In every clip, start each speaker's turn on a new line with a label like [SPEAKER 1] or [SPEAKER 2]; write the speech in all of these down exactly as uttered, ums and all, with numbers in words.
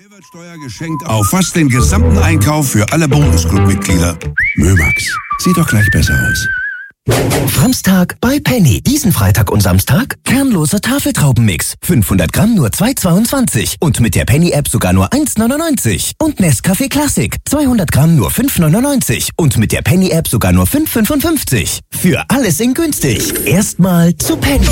[SPEAKER 1] Mehrwertsteuer geschenkt auf fast den gesamten Einkauf für alle Bonusclub-Mitglieder. Mömax, sieht doch gleich besser aus.
[SPEAKER 2] Samstag bei Penny. Diesen Freitag und Samstag kernloser Tafeltraubenmix. fünfhundert Gramm nur zwei Euro zweiundzwanzig. Und mit der Penny-App sogar nur eins Euro neunundneunzig. Und Nescafé Classic. zweihundert Gramm nur fünf Euro neunundneunzig. Und mit der Penny-App sogar nur fünf Euro fünfundfünfzig. Für alles in günstig. Erstmal zu Penny.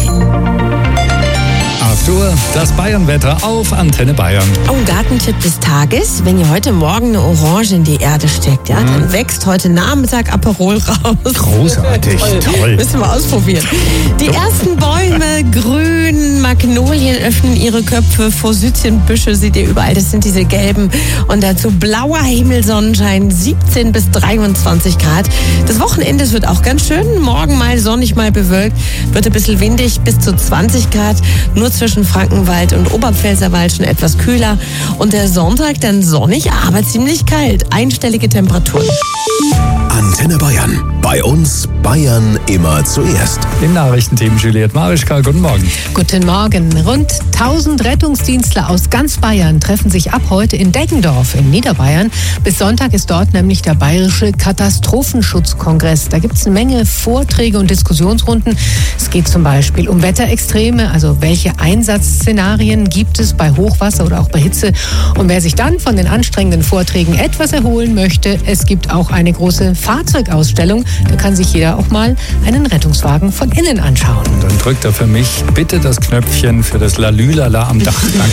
[SPEAKER 3] acht Uhr, das Bayern-Wetter auf Antenne Bayern.
[SPEAKER 4] Oh, Gartentipp des Tages. Wenn ihr heute Morgen eine Orange in die Erde steckt, ja, dann mhm. wächst heute Nachmittag Aperol raus.
[SPEAKER 3] Großartig, toll. toll.
[SPEAKER 4] Müssen wir ausprobieren. Die ersten Bäume, grün, Magnolien öffnen ihre Köpfe, Forsythienbüsche seht ihr überall. Das sind diese gelben. Und dazu blauer Himmel, Sonnenschein, siebzehn bis dreiundzwanzig Grad. Das Wochenende wird auch ganz schön. Morgen mal sonnig, mal bewölkt. Wird ein bisschen windig, bis zu zwanzig Grad. Nur zwischen Frankenwald und Oberpfälzerwald schon etwas kühler. Und der Sonntag dann sonnig, aber ziemlich kalt. Einstellige Temperaturen.
[SPEAKER 2] Antenne Bayern. Bei uns Bayern immer zuerst.
[SPEAKER 3] Im Nachrichtenteam Juliette Marischka, guten Morgen.
[SPEAKER 5] Guten Morgen. Rund tausend Rettungsdienstler aus ganz Bayern treffen sich ab heute in Deggendorf in Niederbayern. Bis Sonntag ist dort nämlich der Bayerische Katastrophenschutzkongress. Da gibt es eine Menge Vorträge und Diskussionsrunden. Es geht zum Beispiel um Wetterextreme, also welche Einsatzszenarien gibt es bei Hochwasser oder auch bei Hitze. Und wer sich dann von den anstrengenden Vorträgen etwas erholen möchte, es gibt auch eine große Fahrzeugausstellung. Da kann sich jeder auch mal einen Rettungswagen von innen anschauen.
[SPEAKER 3] Dann drückt er für mich bitte das Knöpfchen für das Lalülala am Dach. Danke.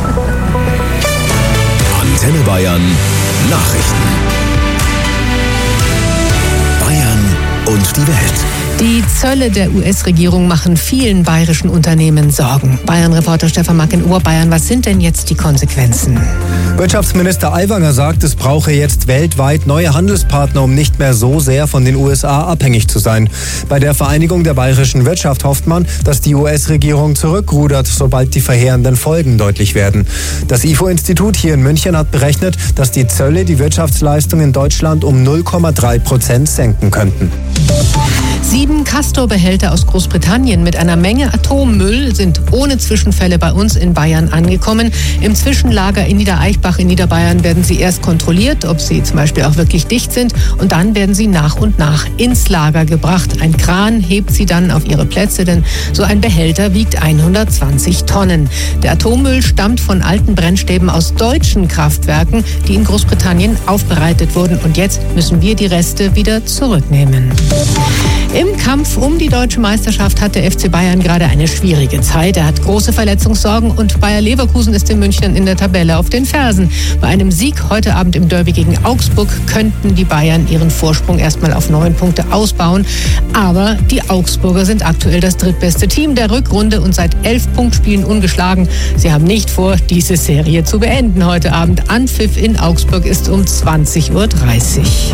[SPEAKER 2] Antenne Bayern Nachrichten. Bayern und die Welt.
[SPEAKER 5] Die Zölle der U S-Regierung machen vielen bayerischen Unternehmen Sorgen. Bayern-Reporter Stefan Mack in Oberbayern, was sind denn jetzt die Konsequenzen?
[SPEAKER 6] Wirtschaftsminister Aiwanger sagt, es brauche jetzt weltweit neue Handelspartner, um nicht mehr so sehr von den U S A abhängig zu sein. Bei der Vereinigung der bayerischen Wirtschaft hofft man, dass die U S-Regierung zurückrudert, sobald die verheerenden Folgen deutlich werden. Das I F O-Institut hier in München hat berechnet, dass die Zölle die Wirtschaftsleistung in Deutschland um null Komma drei Prozent senken könnten.
[SPEAKER 5] Sieben Castor-Behälter aus Großbritannien mit einer Menge Atommüll sind ohne Zwischenfälle bei uns in Bayern angekommen. Im Zwischenlager in Niedereichbach in Niederbayern werden sie erst kontrolliert, ob sie zum Beispiel auch wirklich dicht sind. Und dann werden sie nach und nach ins Lager gebracht. Ein Kran hebt sie dann auf ihre Plätze, denn so ein Behälter wiegt hundertzwanzig Tonnen. Der Atommüll stammt von alten Brennstäben aus deutschen Kraftwerken, die in Großbritannien aufbereitet wurden. Und jetzt müssen wir die Reste wieder zurücknehmen. Im Kampf um die deutsche Meisterschaft hat der F C Bayern gerade eine schwierige Zeit. Er hat große Verletzungssorgen und Bayer Leverkusen ist den Münchnern in der Tabelle auf den Fersen. Bei einem Sieg heute Abend im Derby gegen Augsburg könnten die Bayern ihren Vorsprung erstmal auf neun Punkte ausbauen. Aber die Augsburger sind aktuell das drittbeste Team der Rückrunde und seit elf Punktspielen ungeschlagen. Sie haben nicht vor, diese Serie zu beenden heute Abend. Anpfiff in Augsburg ist um zwanzig Uhr dreißig.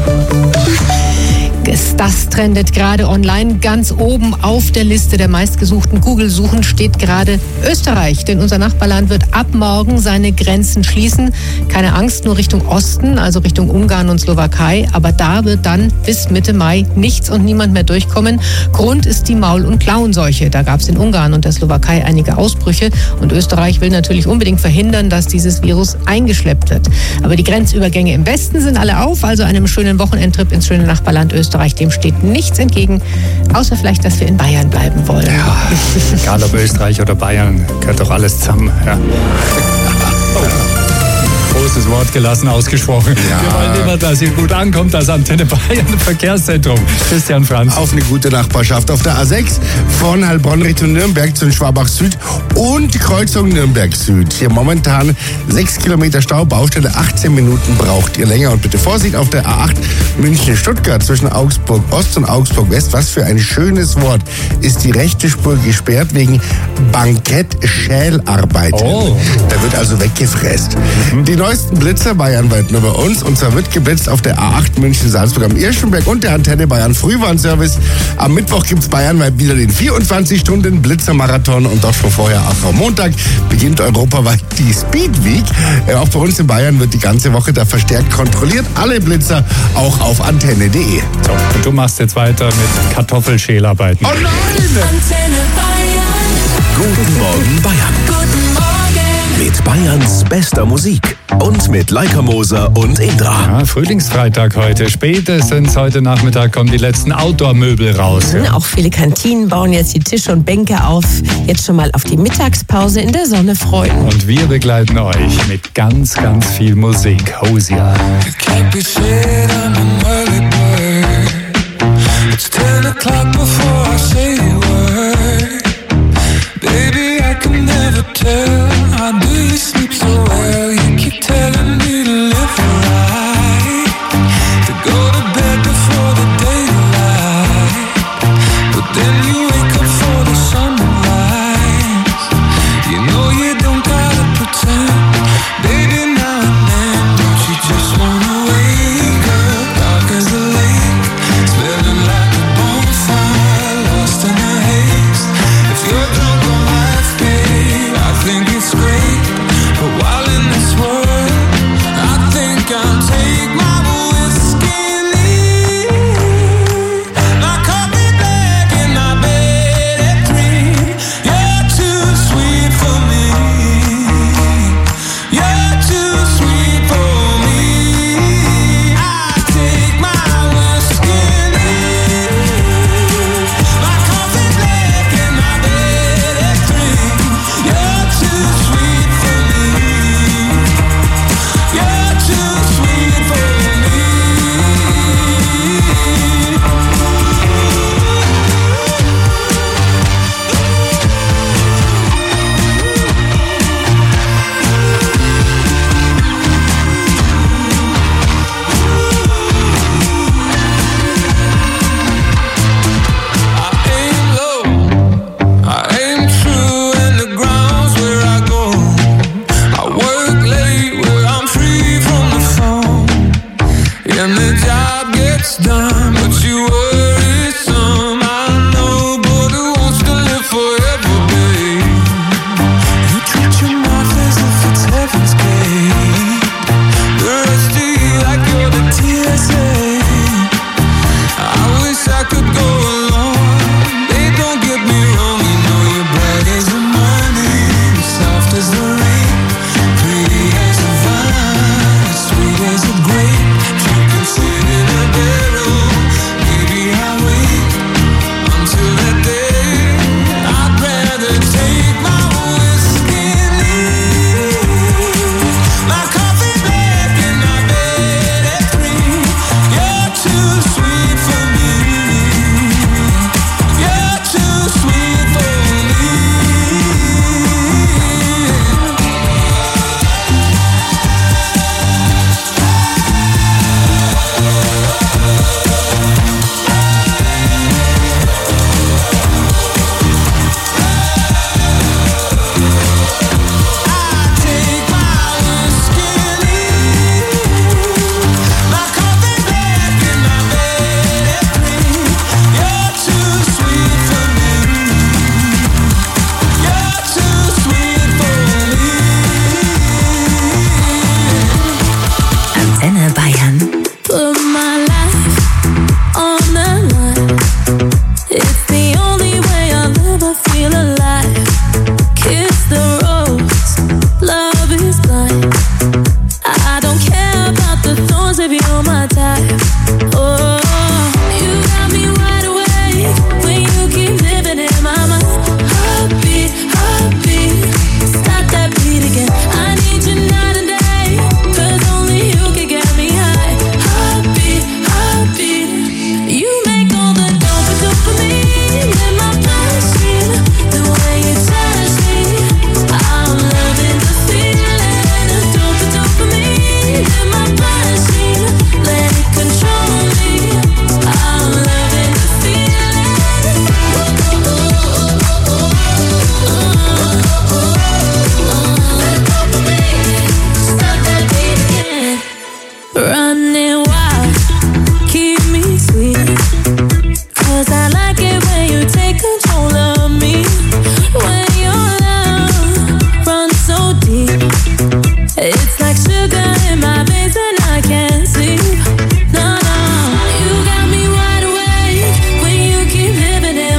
[SPEAKER 5] Das trendet gerade online. Ganz oben auf der Liste der meistgesuchten Google-Suchen steht gerade Österreich. Denn unser Nachbarland wird ab morgen seine Grenzen schließen. Keine Angst, nur Richtung Osten, also Richtung Ungarn und Slowakei. Aber da wird dann bis Mitte Mai nichts und niemand mehr durchkommen. Grund ist die Maul- und Klauenseuche. Da gab es in Ungarn und der Slowakei einige Ausbrüche. Und Österreich will natürlich unbedingt verhindern, dass dieses Virus eingeschleppt wird. Aber die Grenzübergänge im Westen sind alle auf. Also einem schönen Wochenendtrip ins schöne Nachbarland Österreich. Dem steht nichts entgegen, außer vielleicht, dass wir in Bayern bleiben wollen.
[SPEAKER 3] Ja, egal ob Österreich oder Bayern, gehört doch alles zusammen. Ja. Großes Wort gelassen ausgesprochen. Ja. Wir wollen immer, dass ihr gut ankommt, das Antenne Bayern Verkehrszentrum. Christian Franz.
[SPEAKER 7] Auf eine gute Nachbarschaft auf der A sechs von Heilbronn Richtung Nürnberg zu Schwabach Süd und Kreuzung Nürnberg Süd. Hier momentan sechs Kilometer Stau, Baustelle, achtzehn Minuten braucht ihr länger. Und bitte Vorsicht auf der A acht München-Stuttgart zwischen Augsburg Ost und Augsburg West. Was für ein schönes Wort. Ist die rechte Spur gesperrt wegen Bankett-Schälarbeiten. Oh. Da wird also weggefräst. Mhm. Die neuesten Blitzer bayernweit nur bei uns. Und zwar wird geblitzt auf der A acht München-Salzburg am Irschenberg und der Antenne Bayern Frühwarnservice. Am Mittwoch gibt es bayernweit wieder den vierundzwanzig Stunden Blitzermarathon und dort schon vorher auch am Montag beginnt europaweit die Speed Week. Äh, auch bei uns in Bayern wird die ganze Woche da verstärkt kontrolliert. Alle Blitzer auch auf antenne punkt de.
[SPEAKER 3] So, und du machst jetzt weiter mit Kartoffelschälarbeiten.
[SPEAKER 7] Oh nein!
[SPEAKER 2] Antenne Bayern. Guten Morgen Bayern.
[SPEAKER 8] Guten Morgen.
[SPEAKER 2] Mit mit Bayerns bester Musik und mit Leica Moser und Indra.
[SPEAKER 3] Ja, Frühlingsfreitag heute. Spätestens heute Nachmittag kommen die letzten Outdoor-Möbel raus.
[SPEAKER 4] Ja. Auch viele Kantinen bauen jetzt die Tische und Bänke auf. Jetzt schon mal auf die Mittagspause in der Sonne freuen.
[SPEAKER 3] Und wir begleiten euch mit ganz, ganz viel Musik. Hozier.
[SPEAKER 8] It's ten o'clock before I say a word. Baby, I can never tell. How do you sleep so well? You keep telling me to live right, to go to bed before the daylight, but then you wake up for the sunrise. You know you don't gotta pretend. Baby, now and then, don't you just wanna wake up dark as a lake, smelling like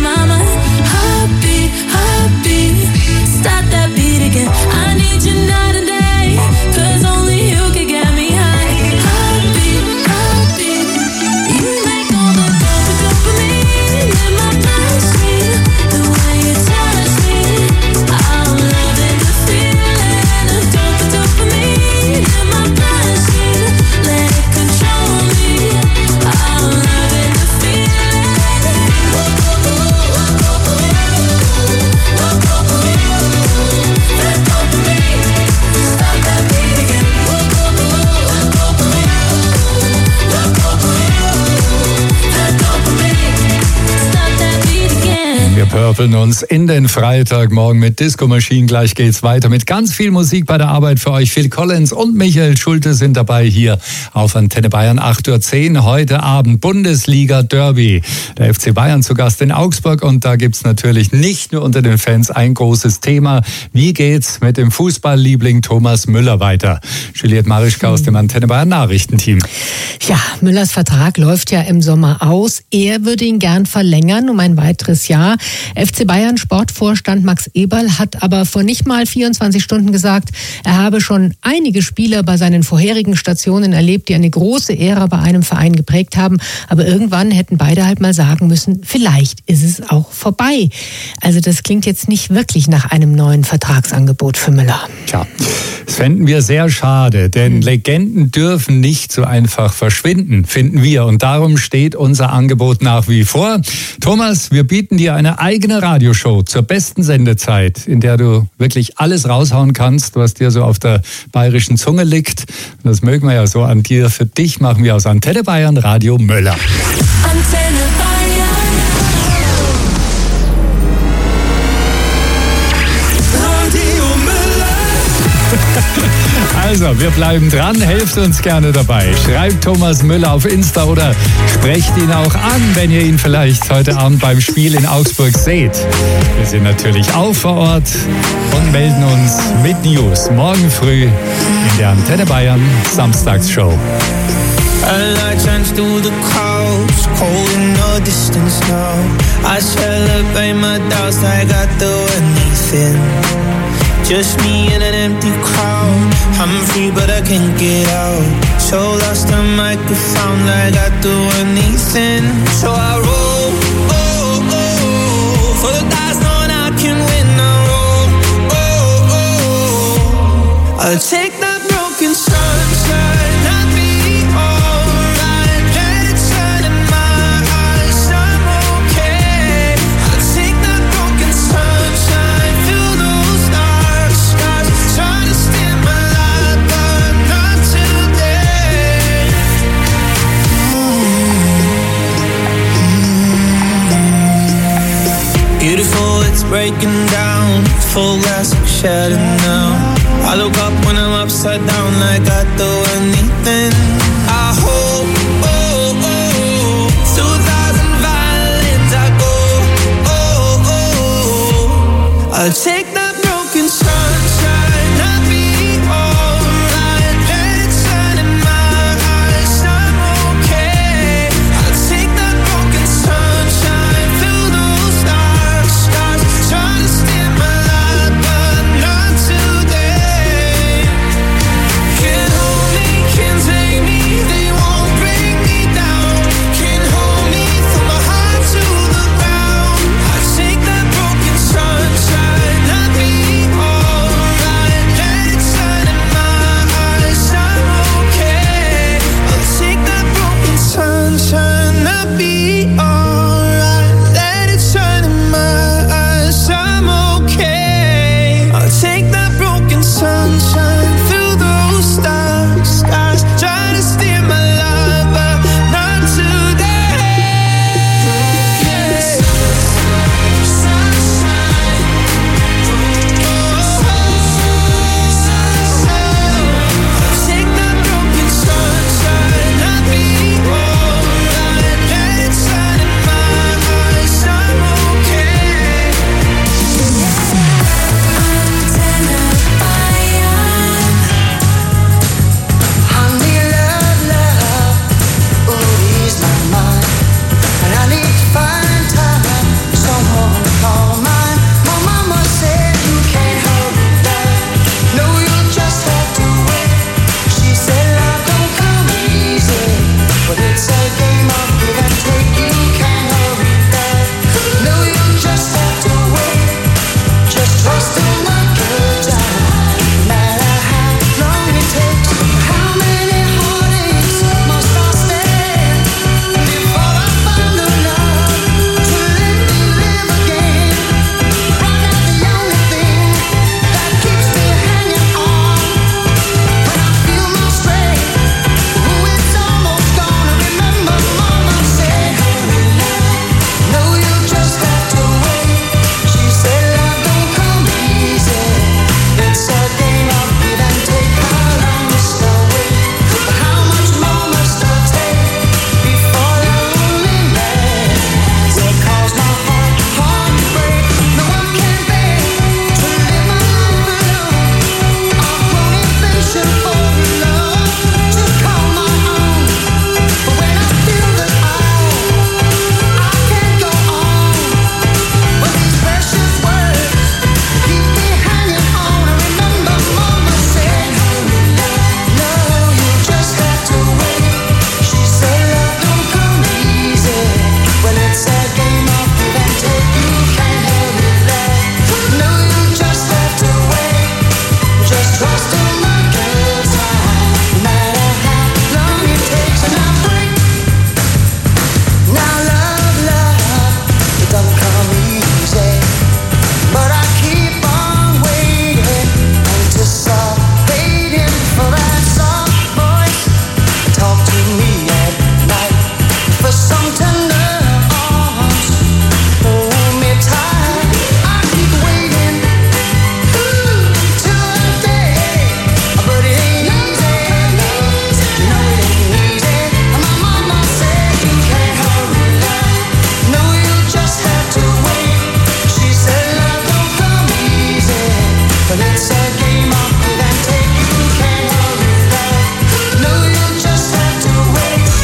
[SPEAKER 9] I need you now.
[SPEAKER 3] verdoppeln uns in den Freitagmorgen mit Disco Machine. Gleich geht's weiter mit ganz viel Musik bei der Arbeit für euch. Phil Collins und Michael Schulte sind dabei hier auf Antenne Bayern. acht Uhr zehn heute Abend Bundesliga Derby. Der F C Bayern zu Gast in Augsburg und da gibt's natürlich nicht nur unter den Fans ein großes Thema. Wie geht's mit dem Fußballliebling Thomas Müller weiter? Juliette Marischka aus dem Antenne Bayern Nachrichtenteam.
[SPEAKER 5] Ja, Müllers Vertrag läuft ja im Sommer aus. Er würde ihn gern verlängern um ein weiteres Jahr. F C Bayern Sportvorstand Max Eberl hat aber vor nicht mal vierundzwanzig Stunden gesagt, er habe schon einige Spieler bei seinen vorherigen Stationen erlebt, die eine große Ära bei einem Verein geprägt haben. Aber irgendwann hätten beide halt mal sagen müssen, vielleicht ist es auch vorbei. Also das klingt jetzt nicht wirklich nach einem neuen Vertragsangebot für Müller.
[SPEAKER 3] Tja, das fänden wir sehr schade, denn Legenden dürfen nicht so einfach verschwinden, finden wir. Und darum steht unser Angebot nach wie vor. Thomas, wir bieten dir eine eigene Radioshow zur besten Sendezeit, in der du wirklich alles raushauen kannst, was dir so auf der bayerischen Zunge liegt. Und das mögen wir ja so an dir. Für dich machen wir aus Antenne Bayern Radio Möller.
[SPEAKER 8] Antenne Bayern. Radio Möller.
[SPEAKER 3] Also, wir bleiben dran, helft uns gerne dabei. Schreibt Thomas Müller auf Insta oder sprecht ihn auch an, wenn ihr ihn vielleicht heute Abend beim Spiel in Augsburg seht. Wir sind natürlich auch vor Ort und melden uns mit News morgen früh in der Antenne Bayern Samstagsshow.
[SPEAKER 9] A light shines through the clouds, cold in the distance now. I celebrate my doubts like I do anything. Just me in an empty crowd. I'm free but I can't get out. So lost the microphone like I do anything. So I roll, oh, oh, for the dice knowing I can win. I roll, oh, oh, I'll take that broken sunshine, I'll be alright. Let it shine in my eyes, I'm okay. I'll take that broken sunshine, fill those dark skies. Try to steal my light, but not today. Beautiful, it's breaking down. Full glass of shadow now. I look up when I'm upside down like I do anything. I hope, oh, oh, through thousand violins I go, oh, oh, I'll take that broken sunshine, I'll be alright. Let it shine in my eyes, I'm okay. I'll take that broken sunshine, fill those dark skies. Try to steal my light, but not today. Can't hold me, can't take me, they won't bring me down. Can't hold me from my heart to the ground. I take that broken sunshine.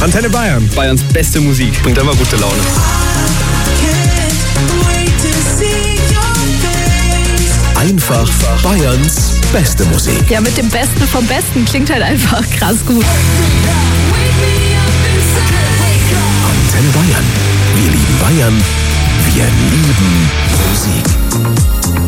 [SPEAKER 10] Antenne Bayern.
[SPEAKER 11] Bayerns beste Musik. Bringt immer gute Laune.
[SPEAKER 2] Einfach Bayerns beste Musik.
[SPEAKER 12] Ja, mit dem Besten vom Besten klingt halt einfach krass gut.
[SPEAKER 2] Antenne Bayern. Wir lieben Bayern. Wir lieben Musik.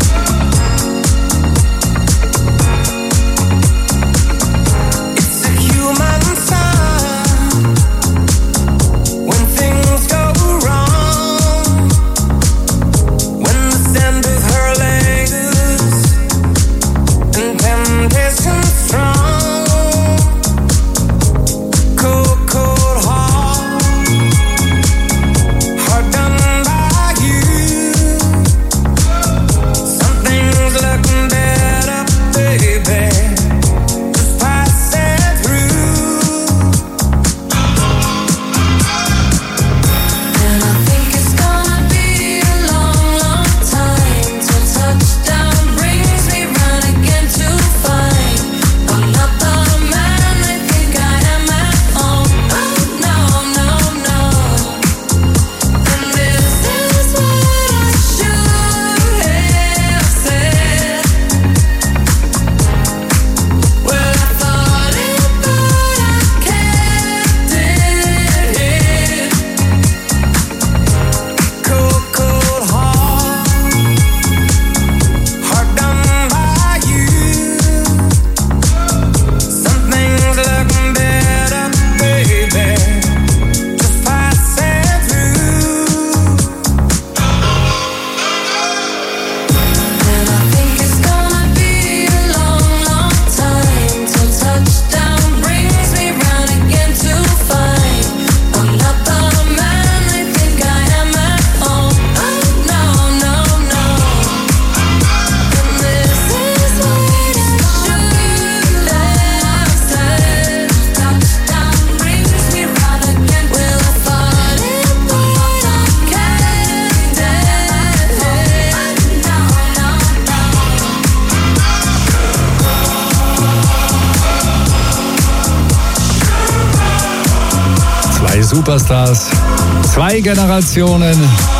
[SPEAKER 3] Superstars, zwei Generationen,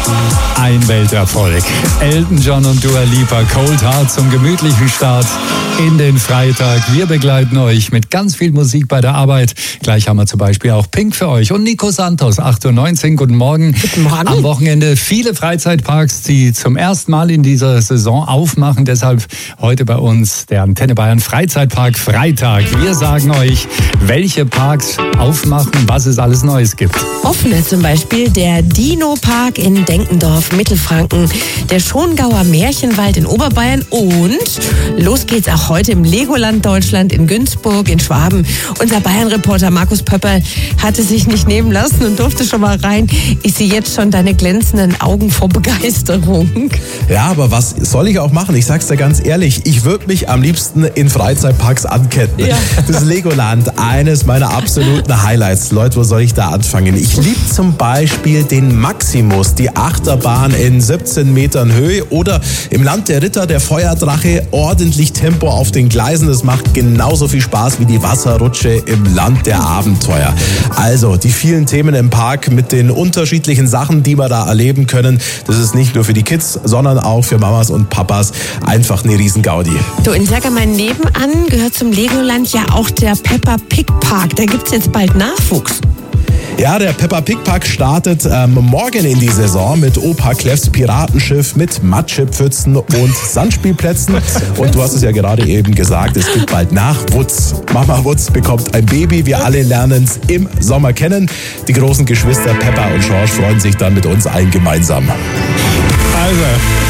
[SPEAKER 3] ein Welterfolg. Elton John und Dua Lipa, Cold Heart zum gemütlichen Start in den Freitag. Wir begleiten euch mit ganz viel Musik bei der Arbeit. Gleich haben wir zum Beispiel auch Pink für euch und Nico Santos, acht Uhr neunzehn. Guten Morgen.
[SPEAKER 4] Guten Morgen.
[SPEAKER 3] Am Wochenende viele Freizeitparks, die zum ersten Mal in dieser Saison aufmachen. Deshalb heute bei uns der Antenne Bayern Freizeitpark Freitag. Wir sagen euch, welche Parks aufmachen, was es alles Neues gibt.
[SPEAKER 4] Offene zum Beispiel der Dino-Park in Denkendorf, Mittelfranken, der Schongauer Märchenwald in Oberbayern und los geht's auch heute im Legoland Deutschland in Günzburg, in Schwaben. Unser Bayern-Reporter Markus Pöpperl hatte sich nicht nehmen lassen und durfte schon mal rein. Ich sehe jetzt schon deine glänzenden Augen vor Begeisterung.
[SPEAKER 13] Ja, aber was soll ich auch machen? Ich sag's dir ganz ehrlich, ich würde mich am liebsten in Freizeitparks anketten. Ja. Das Legoland, eines meiner absoluten Highlights. Leute, wo soll ich da anfangen? Ich liebe zum Beispiel den Maximus, die Achterbahn in siebzehn Metern Höhe oder im Land der Ritter, der Feuerdrache, ordentlich Tempo auf den Gleisen. Das macht genauso viel Spaß wie die Wasserrutsche im Land der Abenteuer. Also, die vielen Themen im Park mit den unterschiedlichen Sachen, die wir da erleben können, das ist nicht nur für die Kids, sondern auch für Mamas und Papas einfach eine Riesengaudi.
[SPEAKER 4] Du, und sag mal, nebenan gehört zum Legoland ja auch der Peppa Pig Park. Da gibt's jetzt bald Nachwuchs.
[SPEAKER 13] Ja, der Peppa Pig Park startet ähm, morgen in die Saison mit Opa Clefs Piratenschiff, mit Matschepfützen und Sandspielplätzen. Und du hast es ja gerade eben gesagt, es gibt bald Nachwuchs. Mama Wutz bekommt ein Baby. Wir alle lernen es im Sommer kennen. Die großen Geschwister Peppa und George freuen sich dann mit uns allen gemeinsam.
[SPEAKER 3] Also,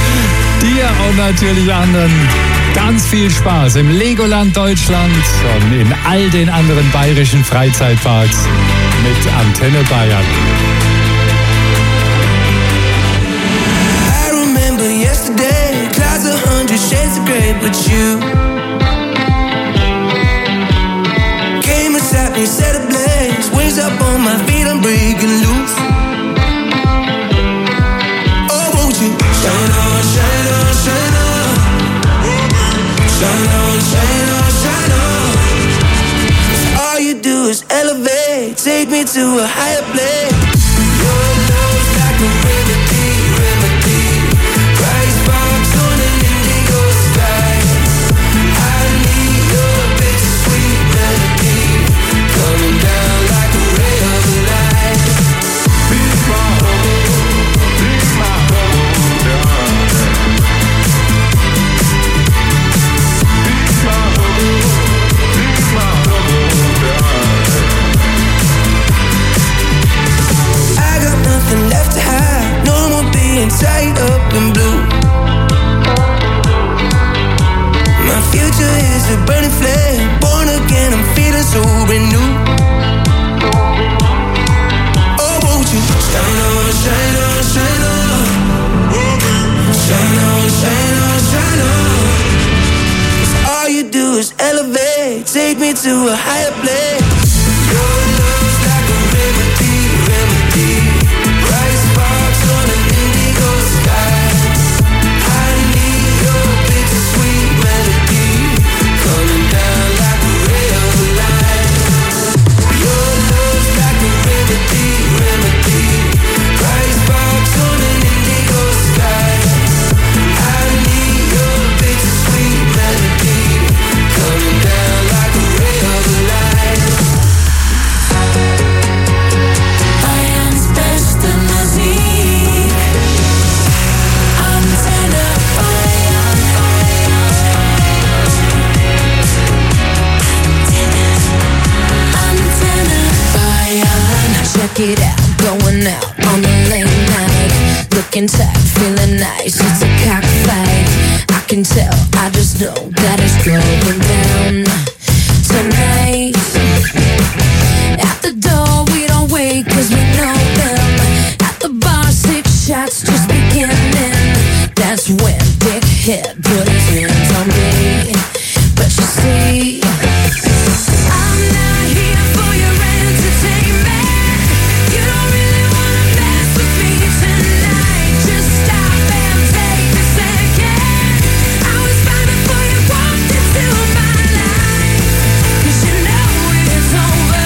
[SPEAKER 3] dir und natürlich anderen ganz viel Spaß im Legoland Deutschland und in all den anderen bayerischen Freizeitparks mit Antenne Bayern.
[SPEAKER 9] I remember yesterday, clouds a hundred shades of grey, but you came inside me, set ablaze, wings up on my feet, I'm breaking loose. Oh, won't you shine on, shine on, shine on, shine on, shine on, shine on. 'Cause all you do is elevate, take me to a higher place. Your love's like a remedy, remedy. Rice box on an indigo sky. I need your bittersweet melody, coming down like a ray of light. Be my home, be my home, darling. Be my home, be my home, darling. I got nothing left to hide, no more being tied up in blue. My future is a burning flame, born again, I'm feeling so brand new. Oh, won't you shine on, shine on, shine on. Shine on, shine on, shine on. 'Cause all you do is elevate, take me to a higher place. Your love's like a remedy, remedy. Rice sparks on an indigo sky. I need your bittersweet melody, coming down like a ray of light. Your love's like a remedy, remedy. Rice sparks on an indigo sky. I need your bittersweet melody, coming down like a ray of light. Bayern's beste Musik. Antenne Bayern. Antenne Bayern. Check it out, going out on the late night. Looking tight, feeling nice, it's a cockfight. I can tell, I just know that it's going down tonight. At the door we don't wait 'cause we know them. At the bar six shots just beginning. That's when Dick Head put his hands on me. But you see, I'm not here for your entertainment. You don't really wanna mess with me tonight. Just stop and take a second. I was fine before you walked into my life. 'Cause you know it's over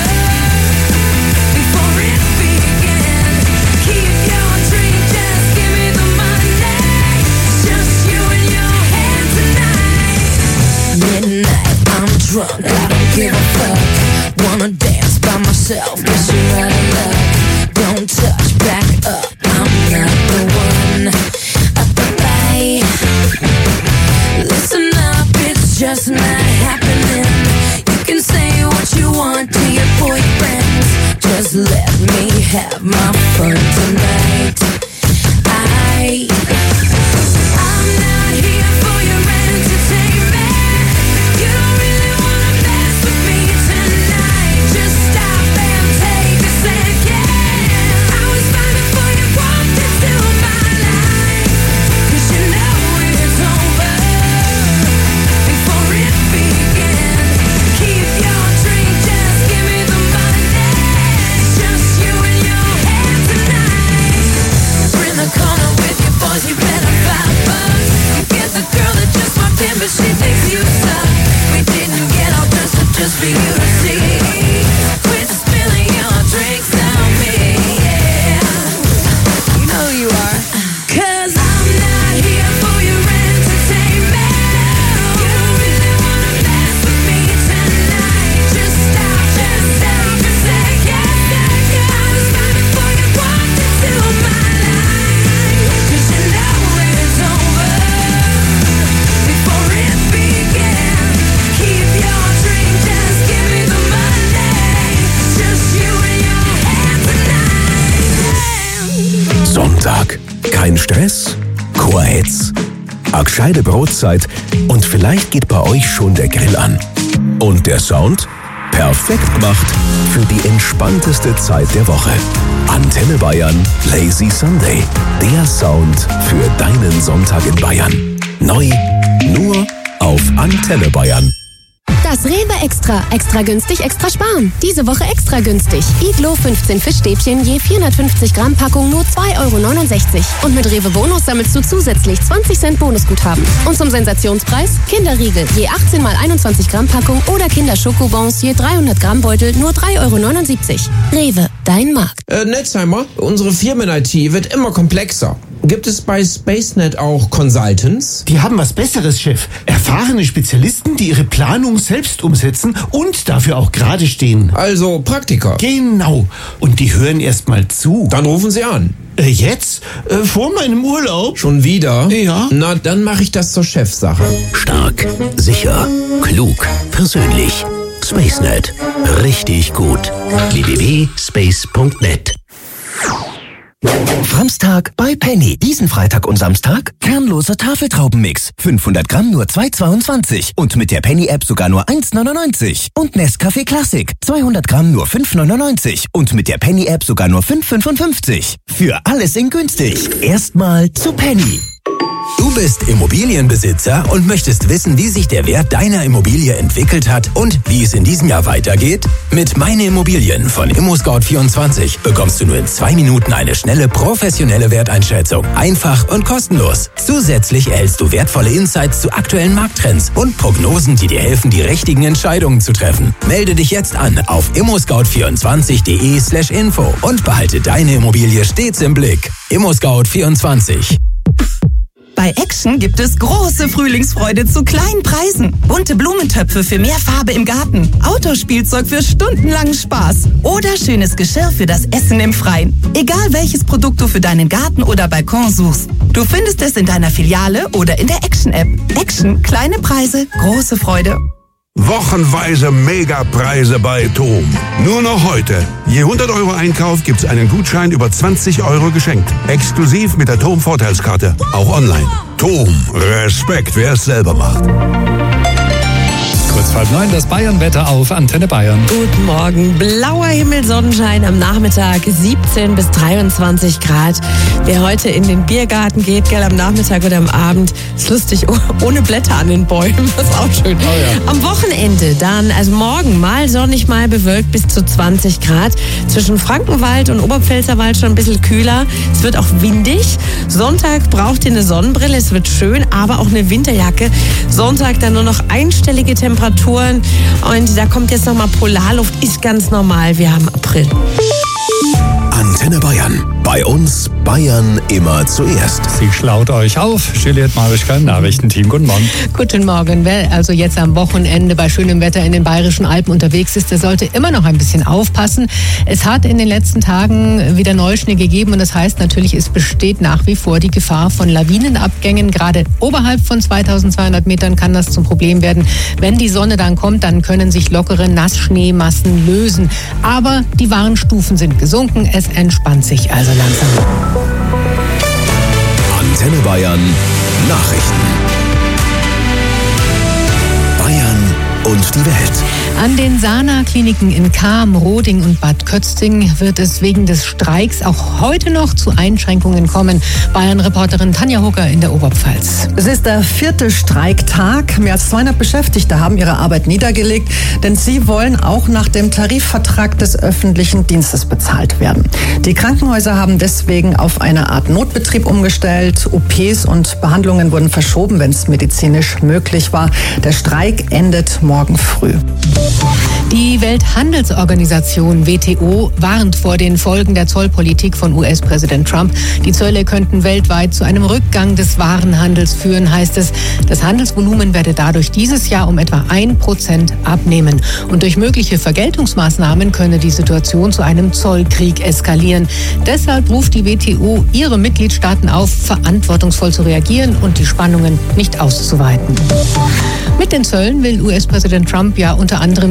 [SPEAKER 9] before it began. Keep your drink, just give me the money. Just you and your hand tonight. Midnight, I'm drunk, I don't give a fuck. Wanna dance by myself, guess you're out of luck. Don't touch, back up, I'm not the one. Up the light. Listen up, it's just not happening. You can say what you want to your boyfriends. Just let me have my fun tonight. I, I'm not here for your entertainment. You don't really wanna mess with me tonight. Just stop and take a second. I was fine before you walked into my life. 'Cause you know it's over before it began. Keep your drink, just give me the money. Just you and your hand tonight. We're in the corner with your boys, you better five bucks. You get the girl that just walked in, but she thinks you suck. We didn't get all dressed up just for you to see. Quit spilling your drinks on me, yeah. You know you are. 'Cause I'm not here for your entertainment. You don't really wanna mess with me tonight. Just stop, just take a second. I was fine before you walked into my life. 'Cause you know it's over before it began. Keep your drink, just give me the money. Just you and your hand tonight.
[SPEAKER 2] Sonntag. Kein Stress? Chorhits? A gescheite Brotzeit und vielleicht geht bei euch schon der Grill an. Und der Sound? Perfekt gemacht für die entspannteste Zeit der Woche. Antenne Bayern Lazy Sunday. Der Sound für deinen Sonntag in Bayern. Neu, nur auf Antenne Bayern.
[SPEAKER 10] Das Rewe Extra. Extra günstig, extra sparen. Diese Woche extra günstig. Iglo fünfzehn Fischstäbchen je vierhundertfünfzig Gramm Packung nur zwei Euro neunundsechzig. Und mit Rewe Bonus sammelst du zusätzlich zwanzig Cent Bonusguthaben. Und zum Sensationspreis Kinderriegel je achtzehn mal einundzwanzig Gramm Packung oder Kinderschokobons je dreihundert Gramm Beutel nur drei Euro neunundsiebzig. Rewe, dein Markt.
[SPEAKER 14] Äh, Netzheimer, unsere Firmen-I T wird immer komplexer. Gibt es bei SpaceNet auch Consultants?
[SPEAKER 15] Die haben was Besseres, Chef. Erfahrene Spezialisten, die ihre Planung selbst umsetzen und dafür auch gerade stehen.
[SPEAKER 14] Also Praktiker?
[SPEAKER 15] Genau. Und die hören erst mal zu.
[SPEAKER 14] Dann rufen Sie an.
[SPEAKER 15] Äh, jetzt? Äh, vor meinem Urlaub?
[SPEAKER 14] Schon wieder?
[SPEAKER 15] Ja.
[SPEAKER 14] Na, dann mache ich das zur Chefsache.
[SPEAKER 2] Stark, sicher, klug, persönlich. SpaceNet. Richtig gut. w w w punkt space punkt net. Framstag bei Penny. Diesen Freitag und Samstag kernloser Tafeltraubenmix. fünfhundert Gramm nur zwei Euro zweiundzwanzig. Und mit der Penny-App sogar nur eins Euro neunundneunzig. Und Nescafé Classic. zweihundert Gramm nur fünf Euro neunundneunzig. Und mit der Penny-App sogar nur fünf Euro fünfundfünfzig. Für alles in günstig. Erstmal zu Penny.
[SPEAKER 16] Du bist Immobilienbesitzer und möchtest wissen, wie sich der Wert deiner Immobilie entwickelt hat und wie es in diesem Jahr weitergeht? Mit Meine Immobilien von ImmoScout vierundzwanzig bekommst du nur in zwei Minuten eine schnelle, professionelle Werteinschätzung. Einfach und kostenlos. Zusätzlich erhältst du wertvolle Insights zu aktuellen Markttrends und Prognosen, die dir helfen, die richtigen Entscheidungen zu treffen. Melde dich jetzt an auf immoscout vierundzwanzig punkt de slash info und behalte deine Immobilie stets im Blick. ImmoScout vierundzwanzig.
[SPEAKER 17] Bei Action gibt es große Frühlingsfreude zu kleinen Preisen. Bunte Blumentöpfe für mehr Farbe im Garten. Autospielzeug für stundenlangen Spaß. Oder schönes Geschirr für das Essen im Freien. Egal welches Produkt du für deinen Garten oder Balkon suchst. Du findest es in deiner Filiale oder in der Action-App. Action, kleine Preise, große Freude.
[SPEAKER 1] Wochenweise Megapreise bei Tom. Nur noch heute. Je hundert Euro Einkauf gibt's einen Gutschein über zwanzig Euro geschenkt. Exklusiv mit der Tom Vorteilskarte. Auch online. Tom. Respekt, wer es selber macht.
[SPEAKER 3] Kurz vor halb neun, das Bayern-Wetter auf Antenne Bayern.
[SPEAKER 4] Guten Morgen. Blauer Himmel, Sonnenschein am Nachmittag, siebzehn bis dreiundzwanzig Grad. Wer heute in den Biergarten geht, gell, am Nachmittag oder am Abend, ist lustig, ohne Blätter an den Bäumen, das ist auch schön. Oh ja. Am Wochenende dann, also morgen, mal sonnig, mal bewölkt, bis zu zwanzig Grad. Zwischen Frankenwald und Oberpfälzerwald schon ein bisschen kühler. Es wird auch windig. Sonntag braucht ihr eine Sonnenbrille, es wird schön, aber auch eine Winterjacke. Sonntag dann nur noch einstellige Temperaturen. Und da kommt jetzt nochmal Polarluft, ist ganz normal, wir haben April.
[SPEAKER 2] Antenne Bayern. Bei uns Bayern immer zuerst.
[SPEAKER 3] Sie schlaut euch auf. Juliette Marischka im Nachrichtenteam. Guten Morgen.
[SPEAKER 5] Guten Morgen. Wer also jetzt am Wochenende bei schönem Wetter in den Bayerischen Alpen unterwegs ist, der sollte immer noch ein bisschen aufpassen. Es hat in den letzten Tagen wieder Neuschnee gegeben und das heißt natürlich, es besteht nach wie vor die Gefahr von Lawinenabgängen. Gerade oberhalb von zweitausendzweihundert Metern kann das zum Problem werden. Wenn die Sonne dann kommt, dann können sich lockere Nassschneemassen lösen. Aber die Warnstufen sind gesunken. Es entspannt sich also langsam.
[SPEAKER 2] Antenne Bayern Nachrichten. Bayern und die Welt.
[SPEAKER 5] An den Sana-Kliniken in Cham, Roding und Bad Kötzting wird es wegen des Streiks auch heute noch zu Einschränkungen kommen. Bayern-Reporterin Tanja Hucker in der Oberpfalz.
[SPEAKER 18] Es ist der vierte Streiktag. Mehr als zweihundert Beschäftigte haben ihre Arbeit niedergelegt, denn sie wollen auch nach dem Tarifvertrag des öffentlichen Dienstes bezahlt werden. Die Krankenhäuser haben deswegen auf eine Art Notbetrieb umgestellt. O Ps und Behandlungen wurden verschoben, wenn es medizinisch möglich war. Der Streik endet morgen früh.
[SPEAKER 5] Die Welthandelsorganisation W T O warnt vor den Folgen der Zollpolitik von U S-Präsident Trump. Die Zölle könnten weltweit zu einem Rückgang des Warenhandels führen, heißt es. Das Handelsvolumen werde dadurch dieses Jahr um etwa ein Prozent abnehmen. Und durch mögliche Vergeltungsmaßnahmen könne die Situation zu einem Zollkrieg eskalieren. Deshalb ruft die W T O ihre Mitgliedstaaten auf, verantwortungsvoll zu reagieren und die Spannungen nicht auszuweiten. Mit den Zöllen will U S-Präsident Trump ja unter anderem die E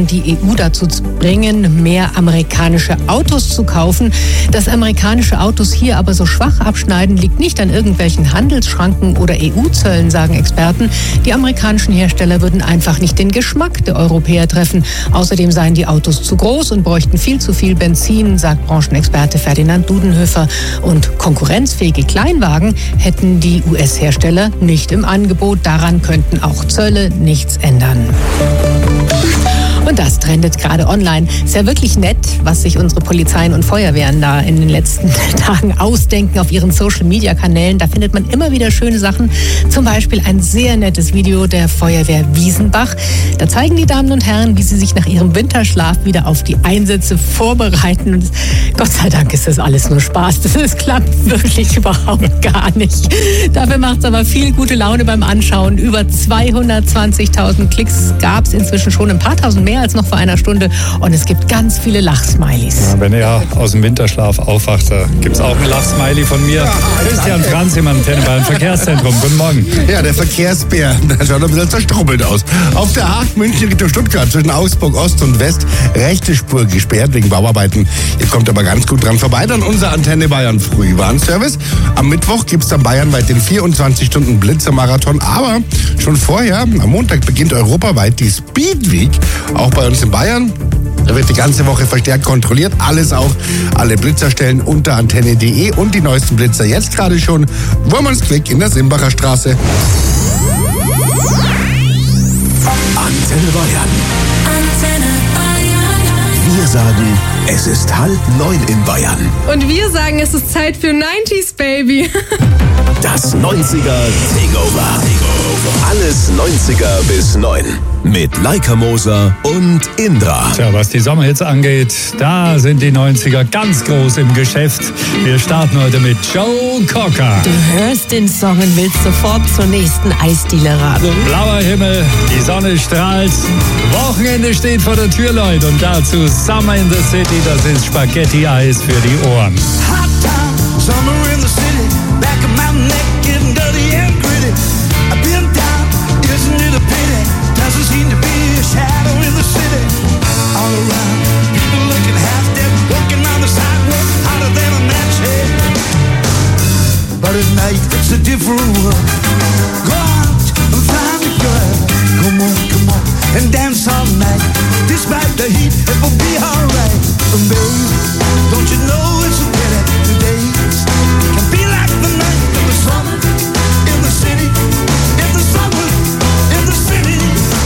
[SPEAKER 5] U dazu bringen, mehr amerikanische Autos zu kaufen. Dass amerikanische Autos hier aber so schwach abschneiden, liegt nicht an irgendwelchen Handelsschranken oder E U-Zöllen, sagen Experten. Die amerikanischen Hersteller würden einfach nicht den Geschmack der Europäer treffen. Außerdem seien die Autos zu groß und bräuchten viel zu viel Benzin, sagt Branchenexperte Ferdinand Dudenhöfer. Und konkurrenzfähige Kleinwagen hätten die U S-Hersteller nicht im Angebot. Daran könnten auch Zölle nichts ändern. Und das trendet gerade online. Ist ja wirklich nett, was sich unsere Polizeien und Feuerwehren da in den letzten Tagen ausdenken auf ihren Social-Media-Kanälen. Da findet man immer wieder schöne Sachen. Zum Beispiel ein sehr nettes Video der Feuerwehr Wiesenbach. Da zeigen die Damen und Herren, wie sie sich nach ihrem Winterschlaf wieder auf die Einsätze vorbereiten. Und Gott sei Dank ist das alles nur Spaß. Das klappt wirklich überhaupt gar nicht. Dafür macht es aber viel gute Laune beim Anschauen. Über zweihundertzwanzigtausend Klicks gab es inzwischen schon, ein paar tausend mehr als noch vor einer Stunde, und es gibt ganz viele Lachsmileys.
[SPEAKER 3] Ja, wenn er aus dem Winterschlaf aufwacht, da gibt es auch ein Lachsmiley von mir. Ja, Christian Franz im Antenne beim Verkehrszentrum. Guten Morgen.
[SPEAKER 7] Ja, der Verkehrsbär, der schaut ein bisschen zerstrubbelt aus. Auf der A acht München Richtung Stuttgart zwischen Augsburg Ost und West rechte Spur gesperrt wegen Bauarbeiten. Ihr kommt aber ganz gut dran vorbei. Dann unser Antenne Bayern Frühwarnservice. Am Mittwoch gibt es dann bayernweit den vierundzwanzig Stunden Blitzermarathon. Aber schon vorher, am Montag, beginnt europaweit die Speed Week. Auch bei uns in Bayern. Da wird die ganze Woche verstärkt kontrolliert. Alles auch, alle Blitzerstellen unter antenne punkt de und die neuesten Blitzer jetzt gerade schon. Wurmansquick in der Simbacher Straße.
[SPEAKER 16] Antenne Bayern. Antenne Bayern. Wir sagen, es ist halb neun in Bayern.
[SPEAKER 12] Und wir sagen, es ist Zeit für neunziger Baby.
[SPEAKER 16] Das neunziger Takeover. Alles neunziger bis neun. Mit Leica Moser und Indra.
[SPEAKER 3] Tja, was die Sommerhits angeht, da sind die neunziger ganz groß im Geschäft. Wir starten heute mit Joe Cocker.
[SPEAKER 4] Du hörst den Song und willst sofort zur nächsten Eisdiele radeln.
[SPEAKER 3] Blauer Himmel, die Sonne strahlt, Wochenende steht vor der Tür, Leute. Und dazu Summer in the City, das ist Spaghetti-Eis für die Ohren.
[SPEAKER 8] Hot time, summer in the city, back of my neck getting dirty and gritty. I've been down, isn't it a pity? Doesn't seem to be a shadow in the city. All around, people looking half dead, walking on the sidewalk, hotter than a match head. But at night, it's a different world. Go out and find a girl. Come on, come on, and dance all night. Despite the heat, it will be alright. And baby, don't you know it's a pity today can be like the night in the summer in the city, in the summer in the city.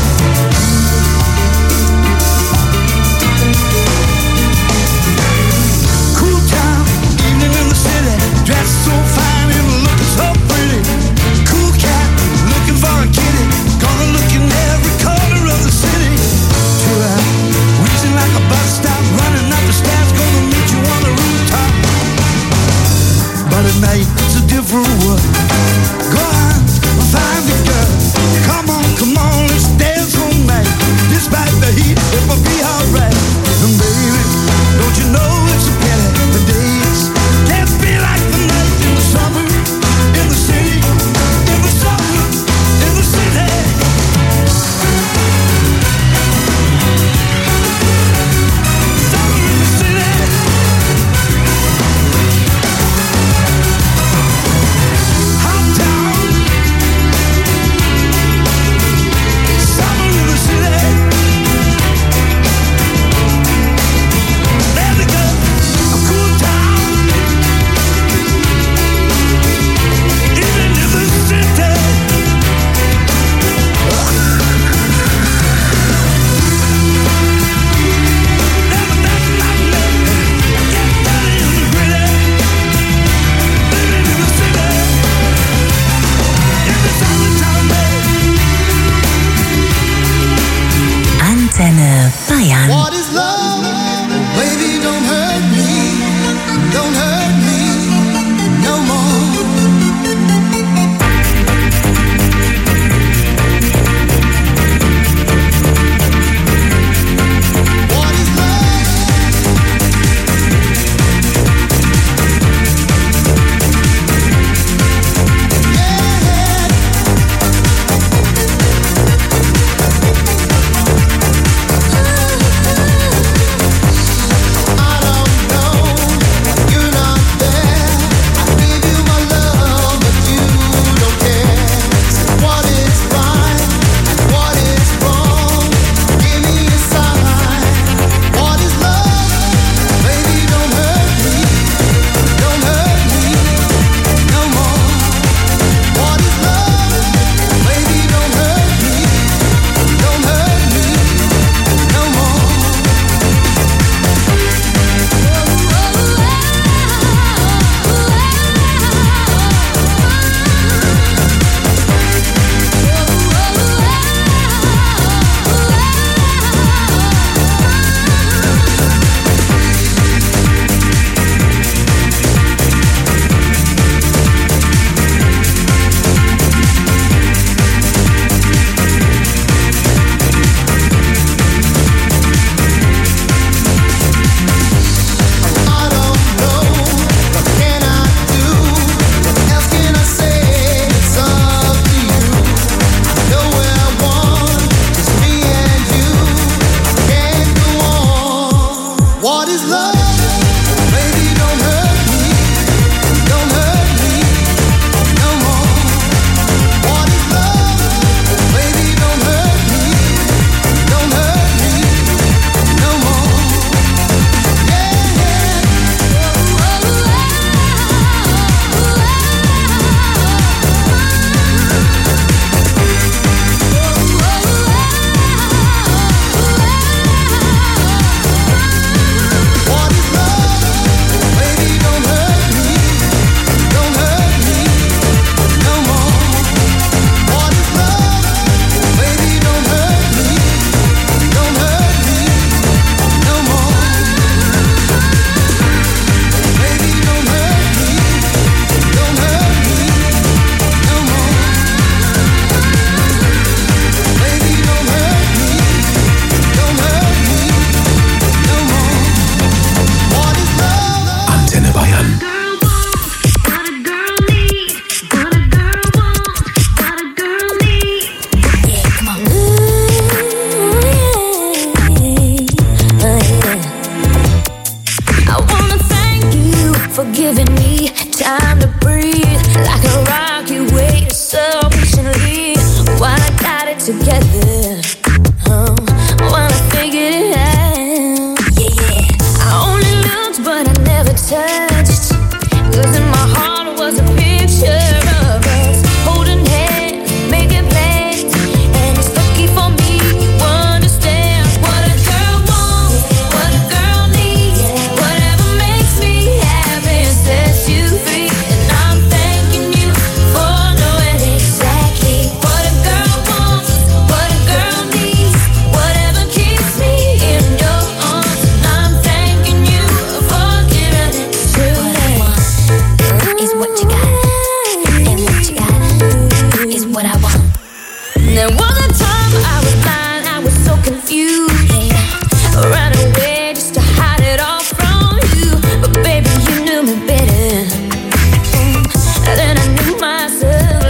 [SPEAKER 8] Cool town, evening in the city, dressed so fine and looking so pretty. Cool cat, looking for a kitty, gonna look in every corner of the city. Till I'm reaching
[SPEAKER 19] What is love? Baby, don't hurt me. Don't hurt me no more. What is love? Baby, don't hurt me. Don't hurt me no more. Yeah, yeah. What is love? Baby, don't hurt me. Don't hurt me no more. What is love? Baby, don't hurt me. Don't hurt me no more. Baby, don't hurt me. Don't hurt me no more. Baby, don't hurt me. Don't hurt me no more. What is love?
[SPEAKER 16] Antenne Bayern.
[SPEAKER 20] I wanna thank you for giving me time to breathe. Like a rock, you wait so patiently while I got it together. Oh, while I figured it out. Yeah, yeah. I only looked, but I never touched. 'Cause in my heart was a picture of us holding hands, making plans, and it's lucky for me you understand what a girl wants, what a girl needs, whatever makes me happy sets you free. And I'm thanking you for knowing exactly what a girl wants, what a girl needs, whatever keeps me in your arms. And I'm thanking you for giving it to me. Is what you got, and what you got is what I want. There was a time I was blind, I was so confused. Ran away just to hide it all from you, but baby you knew me better than I knew myself.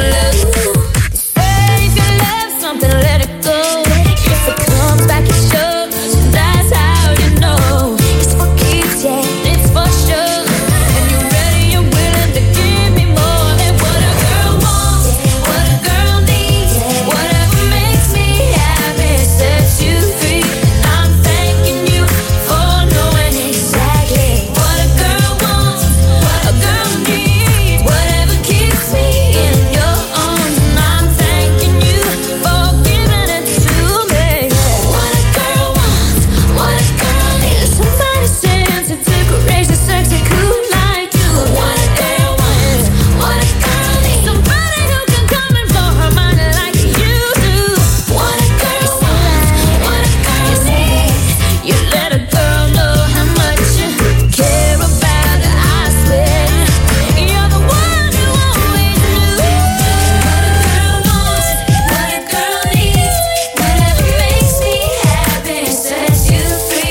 [SPEAKER 20] They say if you love something, let it go. If it comes back, it shows. That's how you know it's for keeps, yeah, it's for sure. And you're ready, you're willing to give me more than what a girl wants, what a girl needs, whatever makes me happy sets you free. And I'm thanking you for knowing exactly what a girl wants, what a girl needs, whatever keeps me in your arms. And I'm thanking you for giving it to me. What a girl wants, what a girl needs, somebody sensitive, courageous, sexy, cool like you. What a girl wants, what a girl needs, somebody who can come and blow her mind like you do. What a girl wants, what a girl needs, you let a girl know how much you care about her, I swear. You're the one who always knew. What a girl wants, what a girl needs, whatever makes me happy sets you free.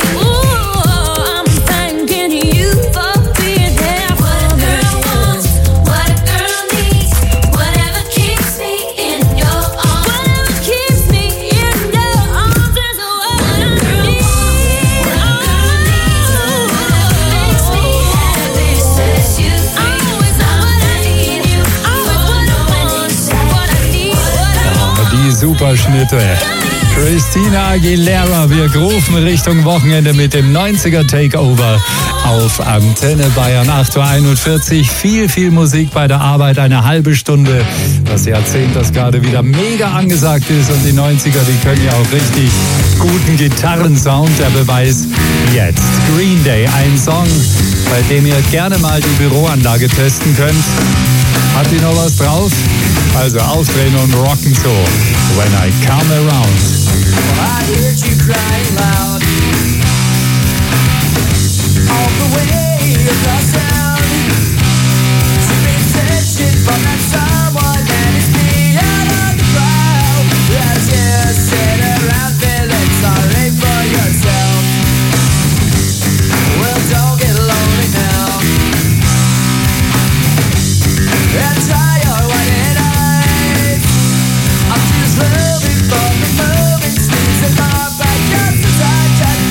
[SPEAKER 20] Ooh, I'm thanking you for being there. What a girl wants, what a girl needs, whatever keeps me in your arms, whatever keeps me in your arms is what I need. What a girl needs, whatever makes me happy sets you free. Always know what I need, you always what I want, what I need, what I
[SPEAKER 3] Die Superschnitte. Christina Aguilera, wir rufen Richtung Wochenende mit dem neunziger Takeover auf Antenne Bayern. acht Uhr einundvierzig, viel, viel Musik bei der Arbeit, eine halbe Stunde. Das Jahrzehnt, das gerade wieder mega angesagt ist, und die neunziger, die können ja auch richtig guten Gitarrensound. Der Beweis jetzt. Green Day, ein Song, bei dem ihr gerne mal die Büroanlage testen könnt. Hat die noch was drauf? Also aufdrehen und rocken so. When I Come Around.
[SPEAKER 19] I heard you crying loud all the way across town. You've been searching for that someone that is me out of the crowd. As you sit around feeling sorry for yourself. Well, don't get lonely now. And try your white eyes. I'm just looking for the moving streets and far back just to touch and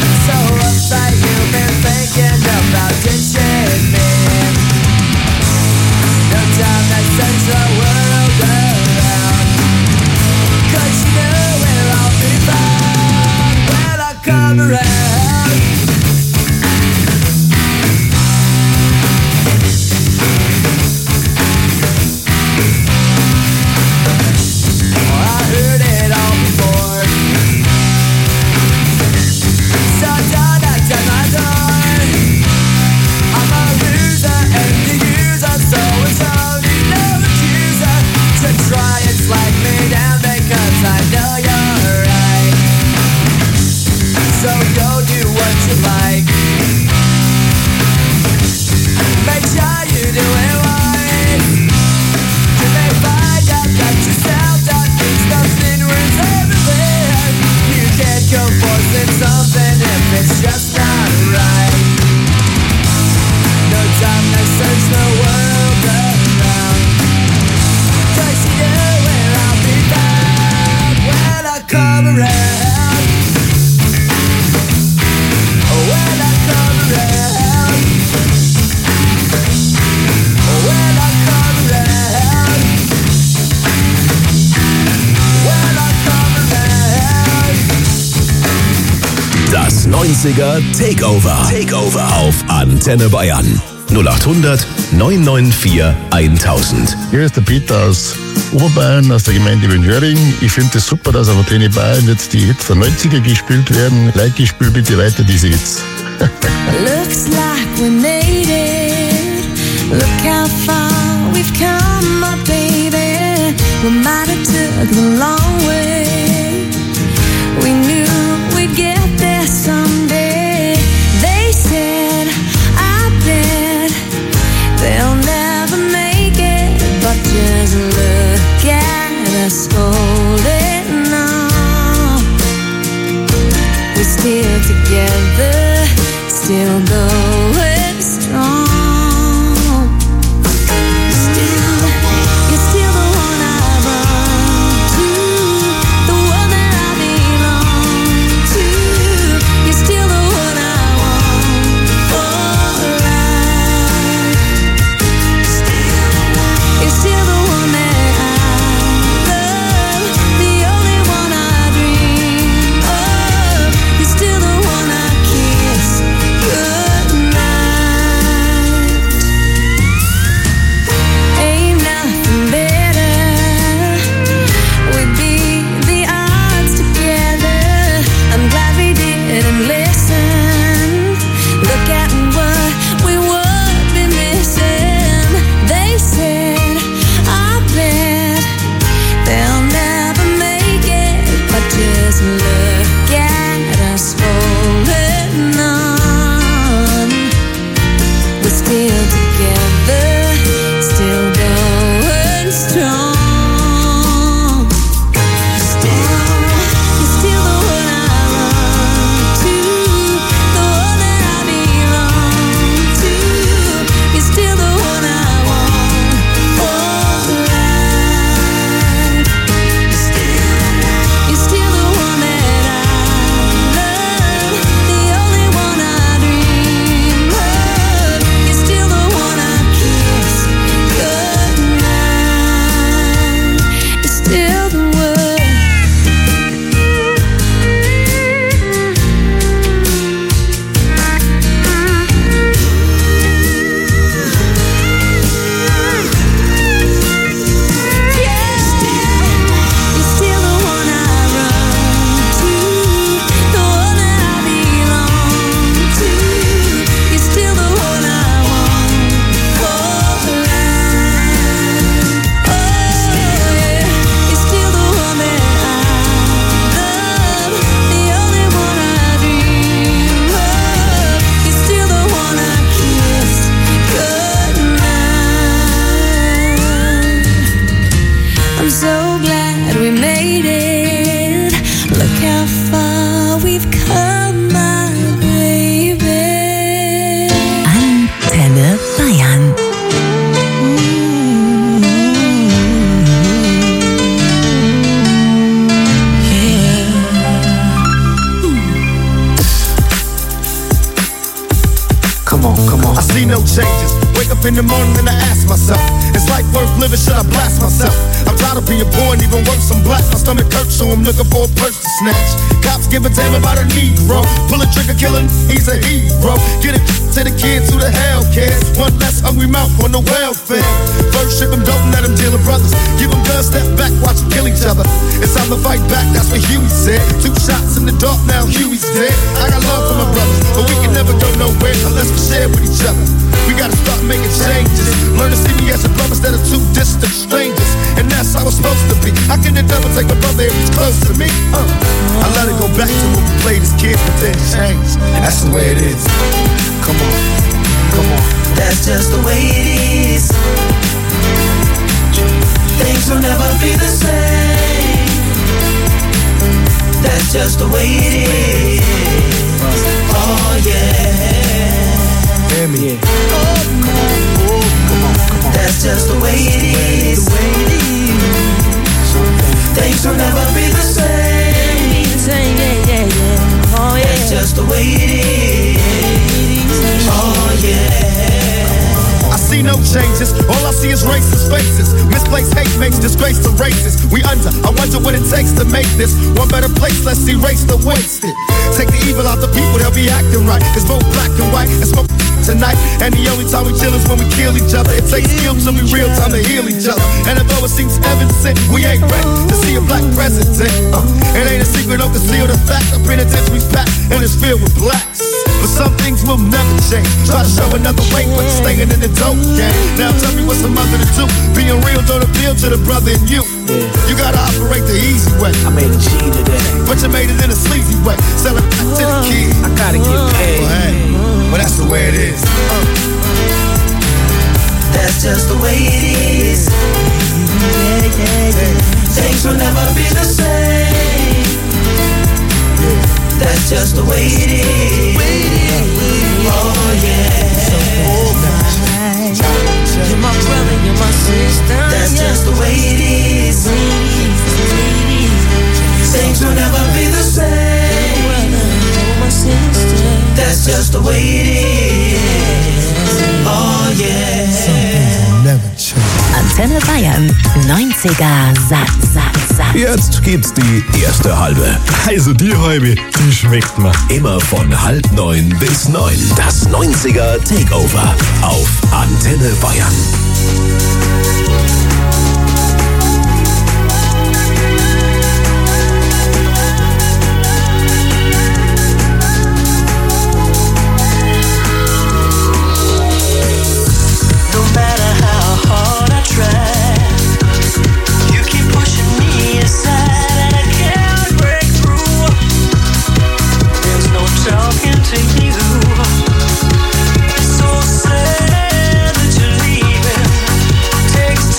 [SPEAKER 16] neunziger Takeover. Takeover auf Antenne Bayern. null acht hundert neun neun vier tausend.
[SPEAKER 21] Hier ist der Peter aus Oberbayern, aus der Gemeinde Wönjöring. Ich finde es super, dass auf Antenne Bayern jetzt die Hits der neunziger gespielt werden. Leute, spiel bitte weiter diese Hits.
[SPEAKER 19] Looks like we made it. Look how far we've come, my baby. We might have took the long way. We knew we'd get there someday. They said, I bet they'll never make it, but just look at us holding on. We're still together, still going strong. Still, you're still the one I run to, the one that I belong to. You're still the one I want for life. Still, you're still the one that I love, the only one I dream of. You're still the one I kiss goodnight. Ain't nothing better. We'd beat the odds together. I'm glad we didn't listen. Look at what we would be missing. They said, I bet they'll never make it, but just look at us holding on. We're still together, still going strong. Still, you're still the one I run to, the one that I belong to. You're still the one I want for life. Still, you're still the one that I love, the only one I dream of. You're still the one I kiss goodnight. You're still the one. You're still the one I run to, the one that I belong to. You're still the one I want for life. Oh yeah, you're still the one that I love, the only one I dream of. You're still the one I kiss goodnight. I'm so glad we made it. Look how far we've come, my baby.
[SPEAKER 17] Antenne Bayern.
[SPEAKER 22] Come on, come on. I see no changes. Wake up in the morning and I ask myself, is life worth living? Should I blast myself? I'm tired of being poor and even worse, I'm black. My stomach hurts, so I'm looking for a purse to snatch. Cops give a damn about a Negro. Pull a trigger, killing, he's a hero. Get it to the kids who the hell cares. One less hungry mouth on the welfare. First ship them, don't let them deal with brothers. Give them guns, step back, watch them kill each other. It's time to fight back, that's what Huey said. Two shots in the dark, now Huey's dead. I got love for my brothers, but we can never go nowhere unless we share with each other. We gotta start making changes. Learn to see me as a brother instead of two distant strangers. And that's how it's supposed to be. How can the devil take my brother if he's close to me? Uh, I let it go back to when we played as kids, but then changed. That's the way it is. Come on, come on.
[SPEAKER 9] That's just the way it is. Things will never be the same. That's just the way it is. Oh yeah.
[SPEAKER 22] Hear me.
[SPEAKER 9] Oh, come on, oh, come on, come on. That's just the way it is. Things will never be the same. Yeah, yeah, yeah. Oh yeah. That's just the way it is. Oh yeah.
[SPEAKER 22] I see no changes. All I see is racist faces. Misplaced hate makes disgrace to races. We under, I wonder what it takes to make this one better place. Let's erase the wasted. Take the evil out the people, they'll be acting right. It's both black and white and smoke tonight. And the only time we chill is when we kill each other. It takes skill to be real time to heal each other. And although it seems evident, we ain't ready to see a black president. Uh, it ain't a secret, don't conceal the fact. The penitentiary's packed and it's filled with blacks. But some things will never change. Try to show another way, but staying in the dope game. Now tell me what's a mother to do. Being real don't appeal to the brother in you. You gotta operate the easy way.
[SPEAKER 9] I made a G today,
[SPEAKER 22] but you made it in a sleazy way. Sell it back to the kid.
[SPEAKER 9] I gotta get paid.
[SPEAKER 22] Well, hey, well that's the way it is. Uh.
[SPEAKER 9] That's just the way it is. Yeah, yeah, yeah. Things will never be the same. That's just the way it is. Oh yeah. You're my brother, you're my sister. That's just the way it is. Things will never be the same. That's just the way it is. Oh yeah.
[SPEAKER 22] Never change.
[SPEAKER 6] Antenne Bayern, neunziger satt, satt, satt.
[SPEAKER 16] Jetzt gibt's die erste halbe.
[SPEAKER 11] Also die halbe, die schmeckt mir.
[SPEAKER 16] Immer von halb neun bis neun. Das neunziger Takeover auf Antenne Bayern.
[SPEAKER 9] Takes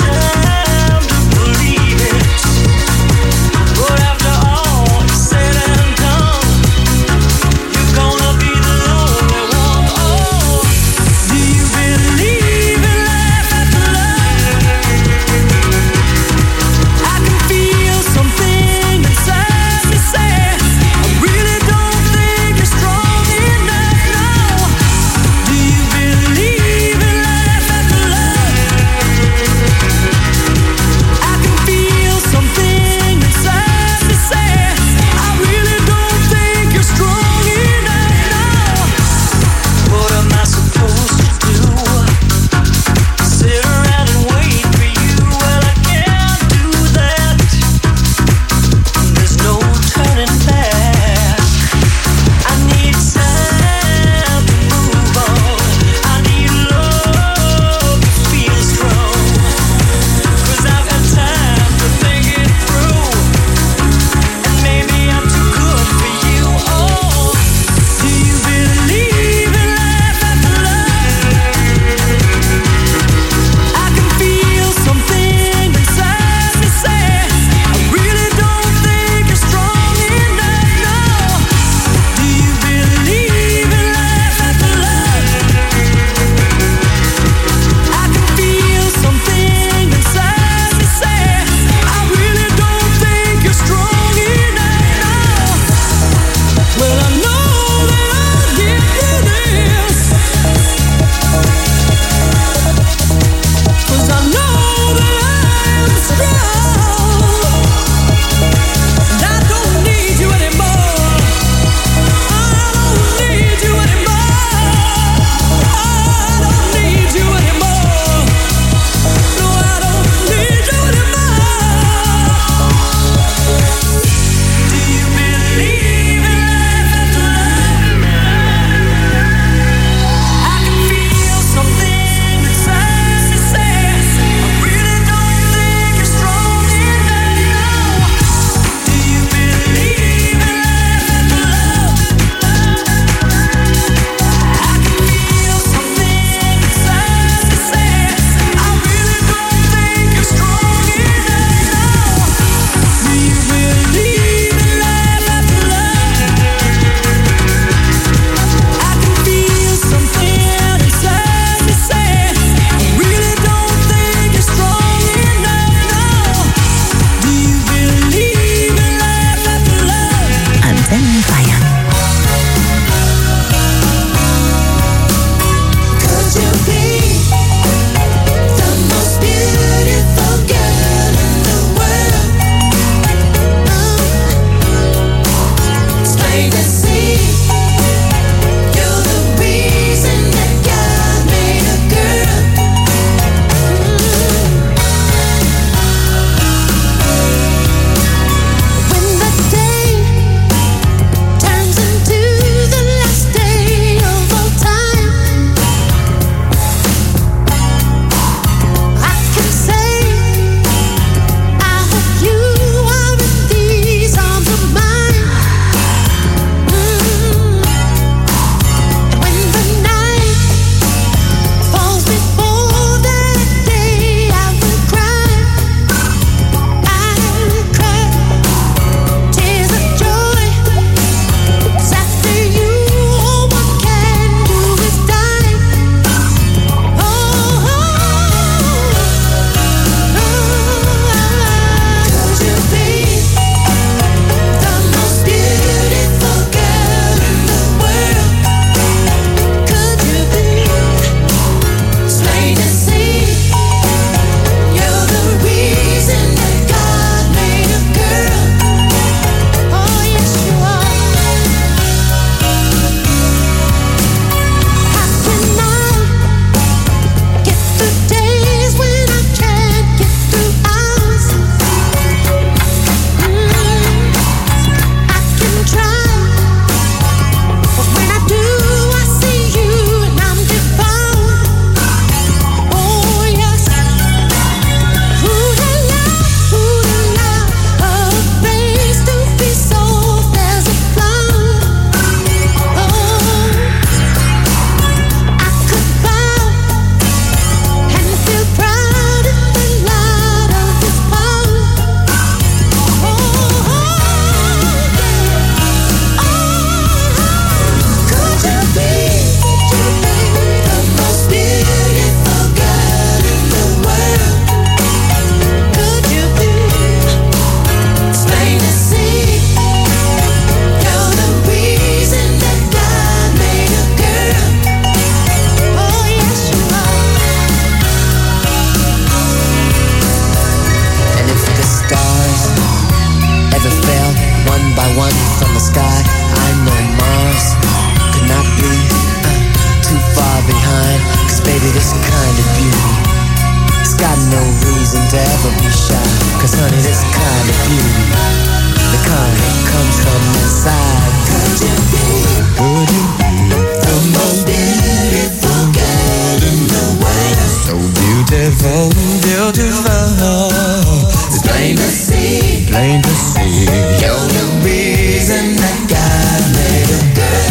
[SPEAKER 10] this kind of beauty, it's got no reason to ever be shy. Cause honey, this kind of beauty, the kind that comes from inside. Could you be, could you be the most beautiful girl in the world? So beautiful, beautiful. It's plain to see, plain to see. You're the reason that God made a girl.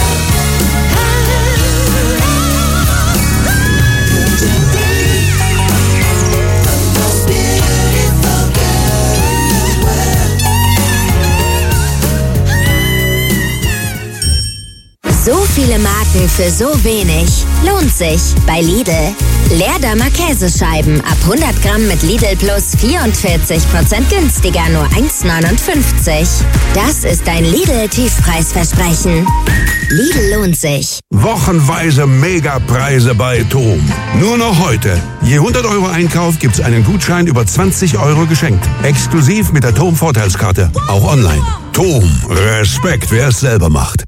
[SPEAKER 20] So viele Marken für so wenig. Lohnt sich bei Lidl. Leerdammer Käsescheiben ab hundert Gramm mit Lidl Plus vierundvierzig Prozent günstiger, nur eins neunundfünfzig. Das ist ein Lidl-Tiefpreisversprechen. Lidl lohnt sich.
[SPEAKER 1] Wochenweise Megapreise bei Tom. Nur noch heute. Je hundert Euro Einkauf gibt's einen Gutschein über zwanzig Euro geschenkt. Exklusiv mit der Tom Vorteilskarte. Auch online. Tom, Respekt, wer es selber macht.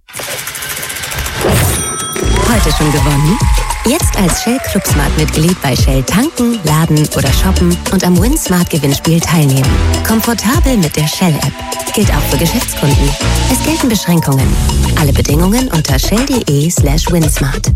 [SPEAKER 6] Heute schon gewonnen? Jetzt als Shell Club Smart Mitglied bei Shell tanken, laden oder shoppen und am Win Smart Gewinnspiel teilnehmen. Komfortabel mit der Shell App. Gilt auch für Geschäftskunden. Es gelten Beschränkungen. Alle Bedingungen unter shell.de slash winsmart.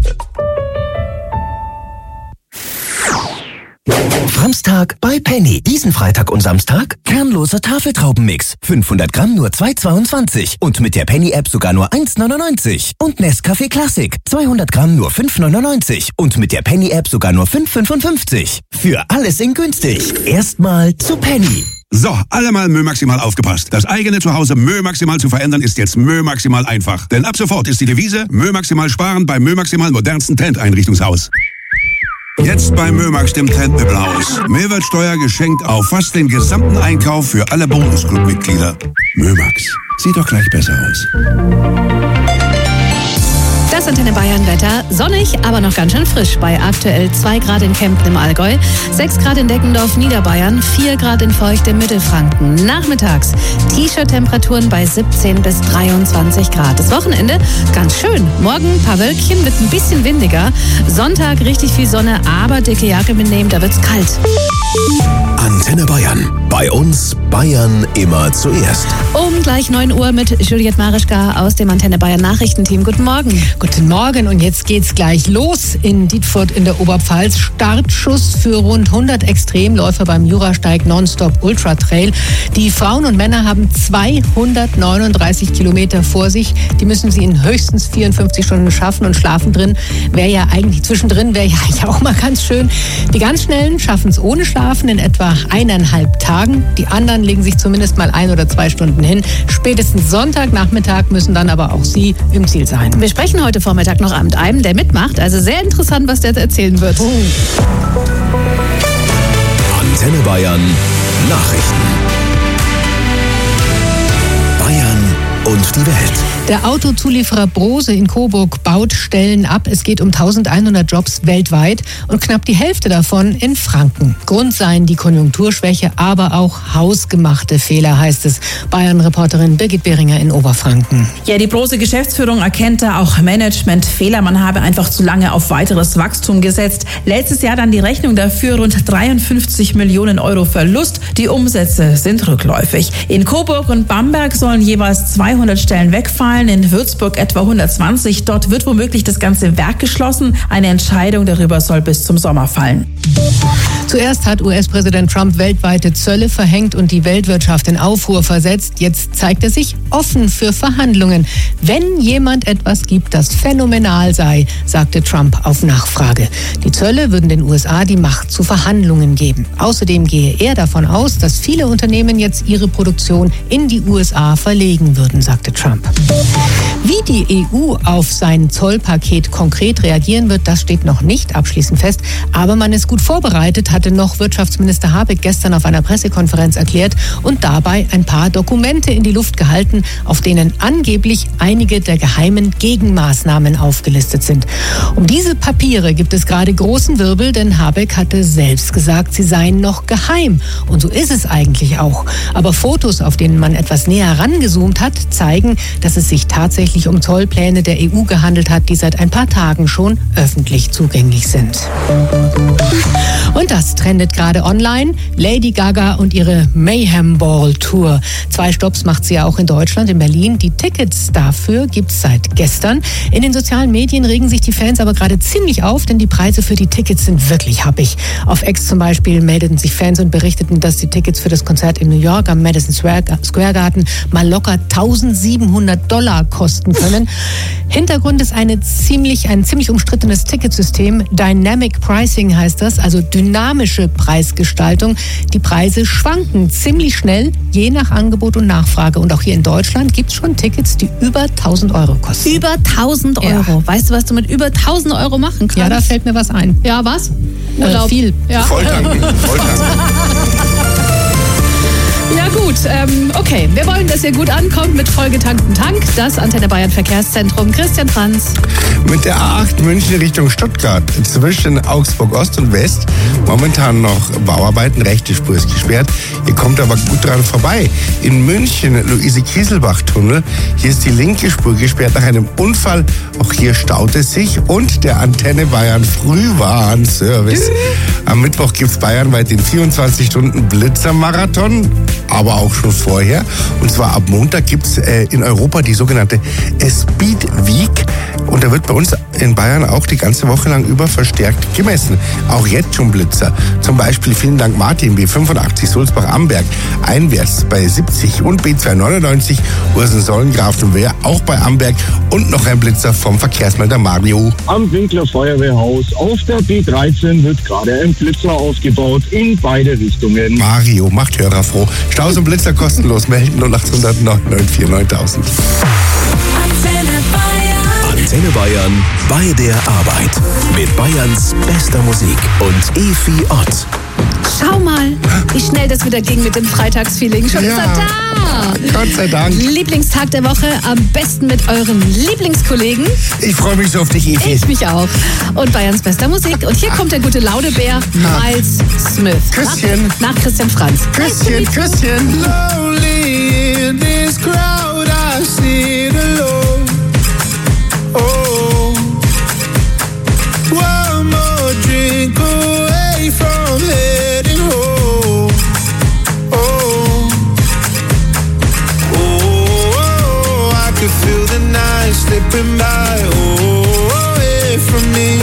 [SPEAKER 2] Samstag bei Penny. Diesen Freitag und Samstag kernloser Tafeltraubenmix. fünfhundert Gramm nur zwei zweiundzwanzig. Und mit der Penny-App sogar nur eins neunundneunzig. Und Nescafé Classic. zweihundert Gramm nur fünf neunundneunzig. Und mit der Penny-App sogar nur fünf fünfundfünfzig. Für alles in günstig. Erstmal zu Penny.
[SPEAKER 1] So, alle mal Mö Maximal aufgepasst. Das eigene Zuhause Mö Maximal zu verändern ist jetzt Mö Maximal einfach. Denn ab sofort ist die Devise Mö Maximal sparen beim Mö Maximal modernsten Trendeinrichtungshaus. Jetzt bei Mömax, dem Trendmöbelhaus. Mehrwertsteuer geschenkt auf fast den gesamten Einkauf für alle Bonusclub-Mitglieder. Mömax, sieht doch gleich besser aus.
[SPEAKER 5] Das Antenne Bayern Wetter. Sonnig, aber noch ganz schön frisch. Bei aktuell zwei Grad in Kempten im Allgäu, sechs Grad in Deckendorf, Niederbayern, vier Grad in Feucht im Mittelfranken. Nachmittags T-Shirt-Temperaturen bei siebzehn bis dreiundzwanzig Grad. Das Wochenende ganz schön. Morgen ein paar Wölkchen, wird ein bisschen windiger. Sonntag richtig viel Sonne, aber dicke Jacke mitnehmen, da wird's kalt.
[SPEAKER 16] Antenne Bayern. Bei uns Bayern immer zuerst.
[SPEAKER 5] Um gleich neun Uhr mit Juliette Marischka aus dem Antenne Bayern Nachrichtenteam. Guten Morgen.
[SPEAKER 13] Guten Morgen und jetzt geht's gleich los in Dietfurt in der Oberpfalz. Startschuss für rund hundert Extremläufer beim Jurasteig Nonstop Ultra Trail. Die Frauen und Männer haben zweihundertneununddreißig Kilometer vor sich. Die müssen sie in höchstens vierundfünfzig Stunden schaffen und schlafen drin. Wäre ja eigentlich zwischendrin, wäre ja eigentlich auch mal ganz schön. Die ganz Schnellen schaffen es ohne Schlafen in etwa eineinhalb Tagen. Die anderen legen sich zumindest mal ein oder zwei Stunden hin. Spätestens Sonntagnachmittag müssen dann aber auch sie im Ziel sein.
[SPEAKER 5] Wir sprechen heute Vormittag noch mit einem, der mitmacht. Also sehr interessant, was der erzählen wird.
[SPEAKER 13] Oh.
[SPEAKER 16] Antenne Bayern Nachrichten. Bayern und die Welt.
[SPEAKER 13] Der Autozulieferer Brose in Coburg baut Stellen ab. Es geht um eintausendeinhundert Jobs weltweit und knapp die Hälfte davon in Franken. Grund seien die Konjunkturschwäche, aber auch hausgemachte Fehler, heißt es. Bayern-Reporterin Birgit Behringer in Oberfranken.
[SPEAKER 23] Ja, die Brose-Geschäftsführung erkennt da auch Managementfehler. Man habe einfach zu lange auf weiteres Wachstum gesetzt. Letztes Jahr dann die Rechnung dafür rund dreiundfünfzig Millionen Euro Verlust. Die Umsätze sind rückläufig. In Coburg und Bamberg sollen jeweils zweihundert Stellen wegfallen. In Würzburg etwa hundertzwanzig. Dort wird womöglich das ganze Werk geschlossen. Eine Entscheidung darüber soll bis zum Sommer fallen.
[SPEAKER 13] Zuerst hat U S-Präsident Trump weltweite Zölle verhängt und die Weltwirtschaft in Aufruhr versetzt. Jetzt zeigt er sich offen für Verhandlungen. Wenn jemand etwas gibt, das phänomenal sei, sagte Trump auf Nachfrage. Die Zölle würden den U S A die Macht zu Verhandlungen geben. Außerdem gehe er davon aus, dass viele Unternehmen jetzt ihre Produktion in die U S A verlegen würden, sagte Trump. Wie die E U auf sein Zollpaket konkret reagieren wird, das steht noch nicht abschließend fest. Aber man ist gut vorbereitet, hat
[SPEAKER 5] hatte noch Wirtschaftsminister Habeck gestern auf einer Pressekonferenz erklärt und dabei ein paar Dokumente in die Luft gehalten, auf denen angeblich einige der geheimen Gegenmaßnahmen aufgelistet sind. Um diese Papiere gibt es gerade großen Wirbel, denn Habeck hatte selbst gesagt, sie seien noch geheim. Und so ist es eigentlich auch. Aber Fotos, auf denen man etwas näher rangezoomt hat, zeigen, dass es sich tatsächlich um Zollpläne der E U gehandelt hat, die seit ein paar Tagen schon öffentlich zugänglich sind. Und das trendet gerade online. Lady Gaga und ihre Mayhem Ball Tour. Zwei Stopps macht sie ja auch in Deutschland, in Berlin. Die Tickets dafür gibt es seit gestern. In den sozialen Medien regen sich die Fans aber gerade ziemlich auf, denn die Preise für die Tickets sind wirklich happig. Auf X zum Beispiel meldeten sich Fans und berichteten, dass die Tickets für das Konzert in New York am Madison Square Garden mal locker eintausendsiebenhundert Dollar kosten können. Hintergrund ist eine ziemlich, ein ziemlich umstrittenes Ticketsystem. Dynamic Pricing heißt das, also dynamische Preisgestaltung. Die Preise schwanken ziemlich schnell, je nach Angebot und Nachfrage. Und auch hier in Deutschland gibt es schon Tickets, die über tausend Euro kosten.
[SPEAKER 14] Über tausend Euro. Ja. Weißt du, was du mit über tausend Euro machen kannst?
[SPEAKER 5] Ja, da fällt mir was ein.
[SPEAKER 14] Ja, was?
[SPEAKER 5] Urlaub. Äh, viel.
[SPEAKER 14] Ja.
[SPEAKER 7] Volltanken. Volltanken.
[SPEAKER 14] Ja gut, ähm, okay. Wir wollen, dass ihr gut ankommt mit vollgetanktem Tank. Das Antenne Bayern Verkehrszentrum. Christian Franz.
[SPEAKER 7] Mit der A acht München Richtung Stuttgart zwischen Augsburg Ost und West momentan noch Bauarbeiten. Rechte Spur ist gesperrt. Ihr kommt aber gut dran vorbei. In München Luise-Kieselbach-Tunnel. Hier ist die linke Spur gesperrt nach einem Unfall. Auch hier staut es sich. Und der Antenne Bayern Frühwarnservice. Am Mittwoch gibt es bayernweit den vierundzwanzig Stunden Blitzermarathon. Aber auch schon vorher. Und zwar ab Montag gibt es äh, in Europa die sogenannte Speed Week. Und da wird bei uns in Bayern auch die ganze Woche lang über verstärkt gemessen. Auch jetzt schon Blitzer. Zum Beispiel vielen Dank Martin, B fünfundachtzig Sulzbach-Amberg, einwärts bei siebzig und B zweihundertneunundneunzig Ursen-Sollen-Grafenwehr, auch bei Amberg. Und noch ein Blitzer vom Verkehrsmelder Mario.
[SPEAKER 15] Am Winkler Feuerwehrhaus auf der B dreizehn wird gerade ein Blitzer aufgebaut in beide Richtungen.
[SPEAKER 7] Mario macht Hörer froh. Staus und Blitzer kostenlos. Melden null acht hundert neun neun vier neuntausend.
[SPEAKER 16] Antenne Bayern bei der Arbeit. Mit Bayerns bester Musik und Efi Ott.
[SPEAKER 14] Schau mal, wie schnell das wieder ging mit dem Freitagsfeeling. Schon
[SPEAKER 7] Ja.
[SPEAKER 14] ist er da.
[SPEAKER 7] Gott sei Dank.
[SPEAKER 14] Lieblingstag der Woche, am besten mit euren Lieblingskollegen.
[SPEAKER 7] Ich freue mich so auf dich, Efi.
[SPEAKER 14] Ich mich auch. Und Bayerns bester Musik. Und hier kommt der gute Laudebär, Miles Smith.
[SPEAKER 7] Küsschen.
[SPEAKER 14] Nach, nach Christian Franz.
[SPEAKER 7] Küsschen, Küsschen.
[SPEAKER 19] Lonely in this crowd, I sit alone. Oh, one more drink away from heading home. Oh, oh, I could feel the night slipping by. Oh, away from me.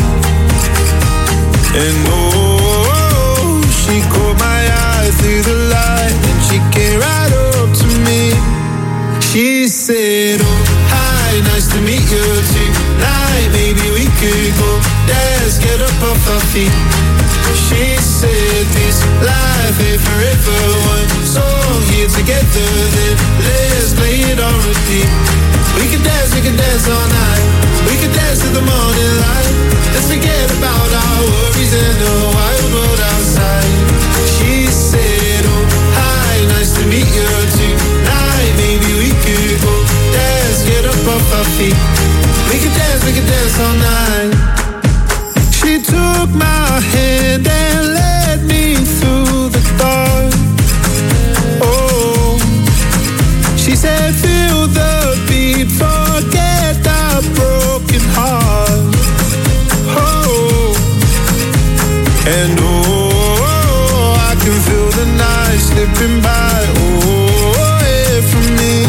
[SPEAKER 19] And oh, she caught my eye through the light, and she came right up to me. She said, oh, hi, nice to meet you tonight. Maybe we could go dance, get up off our feet. She said, this life ain't forever. One song here together, then let's play it on repeat. We can dance, we can dance all night. We can dance to the morning light. Let's forget about our worries and the wild world outside. She said, oh, hi, nice to meet you tonight. Maybe we could go dance, get up off our feet. We could dance, we could dance all night. She took my hand and led me through the dark. Oh, she said, feel the beat, forget that broken heart. Oh, and oh, I can feel the night slipping by. Oh, away from me.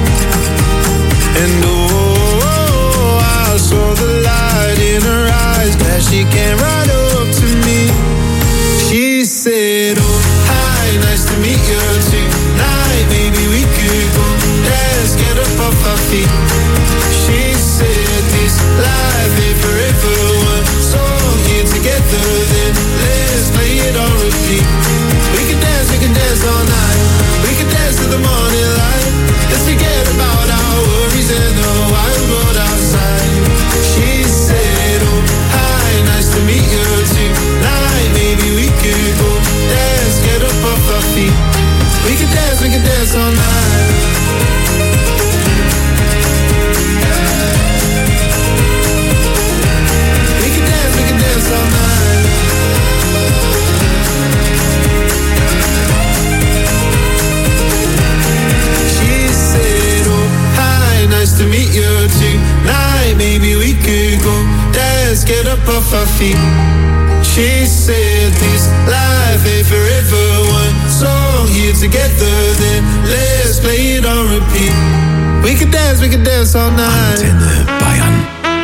[SPEAKER 19] And oh, I saw the light in her eyes as she came right up to me. She said, oh, hi, nice to meet you tonight. Maybe we could go dance, get up off our feet. She said, this life ain't forever. One song here together, then let's play it on repeat. We can dance, we can dance all night. We can dance to the morning light. Let's forget about our worries and the wild world outside. She said, oh, hi, nice to meet you
[SPEAKER 9] top of her feet. She said this life ain't forever. One song here together, then let's play it on repeat. We could dance, we could dance all night.
[SPEAKER 16] Antenne Bayern.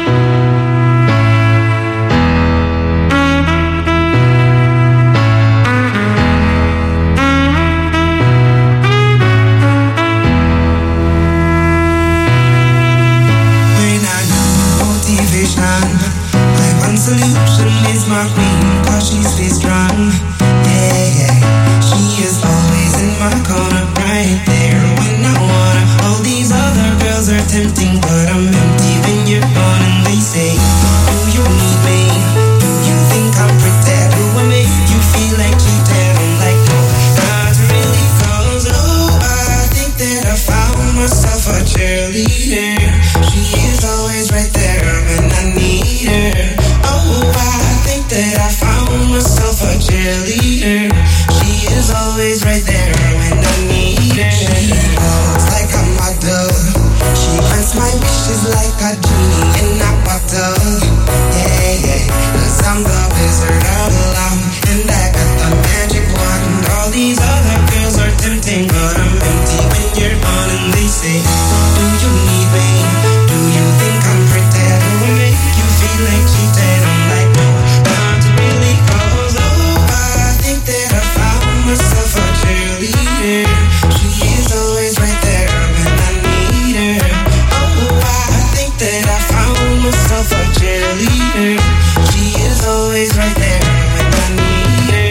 [SPEAKER 4] My one solution is my queen, cause she stays strong. Yeah, yeah. She is always in my corner, right there when I wanna. All these other girls are tempting, but I'm empty when you're gone. And they say, do you need me? Do you think I'm pretty? Do I make you feel like cheating? I'm like, no, not really, cause oh, I think that I found myself a cheerleader. She is always right there when I need her. Oh, I think that I found myself a cheerleader. She is always right there when I need her. She looks like a model. She grants my wishes like a genie in a bottle. Yeah, yeah, cause I'm the wizard of love, and I got the magic wand. All these other girls are tempting, but I'm empty when you're gone. And they say, do you need me? Do you think I'm pretty? Do I make you feel like cheating? I'm like, no, not really, cause oh, I think that I found myself a cheerleader. She is always right there when I need her. Oh, I think that I found myself a cheerleader. She is always right there when I need her.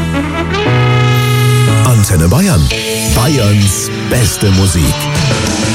[SPEAKER 16] Antenne Bayern. Bayerns beste Musik.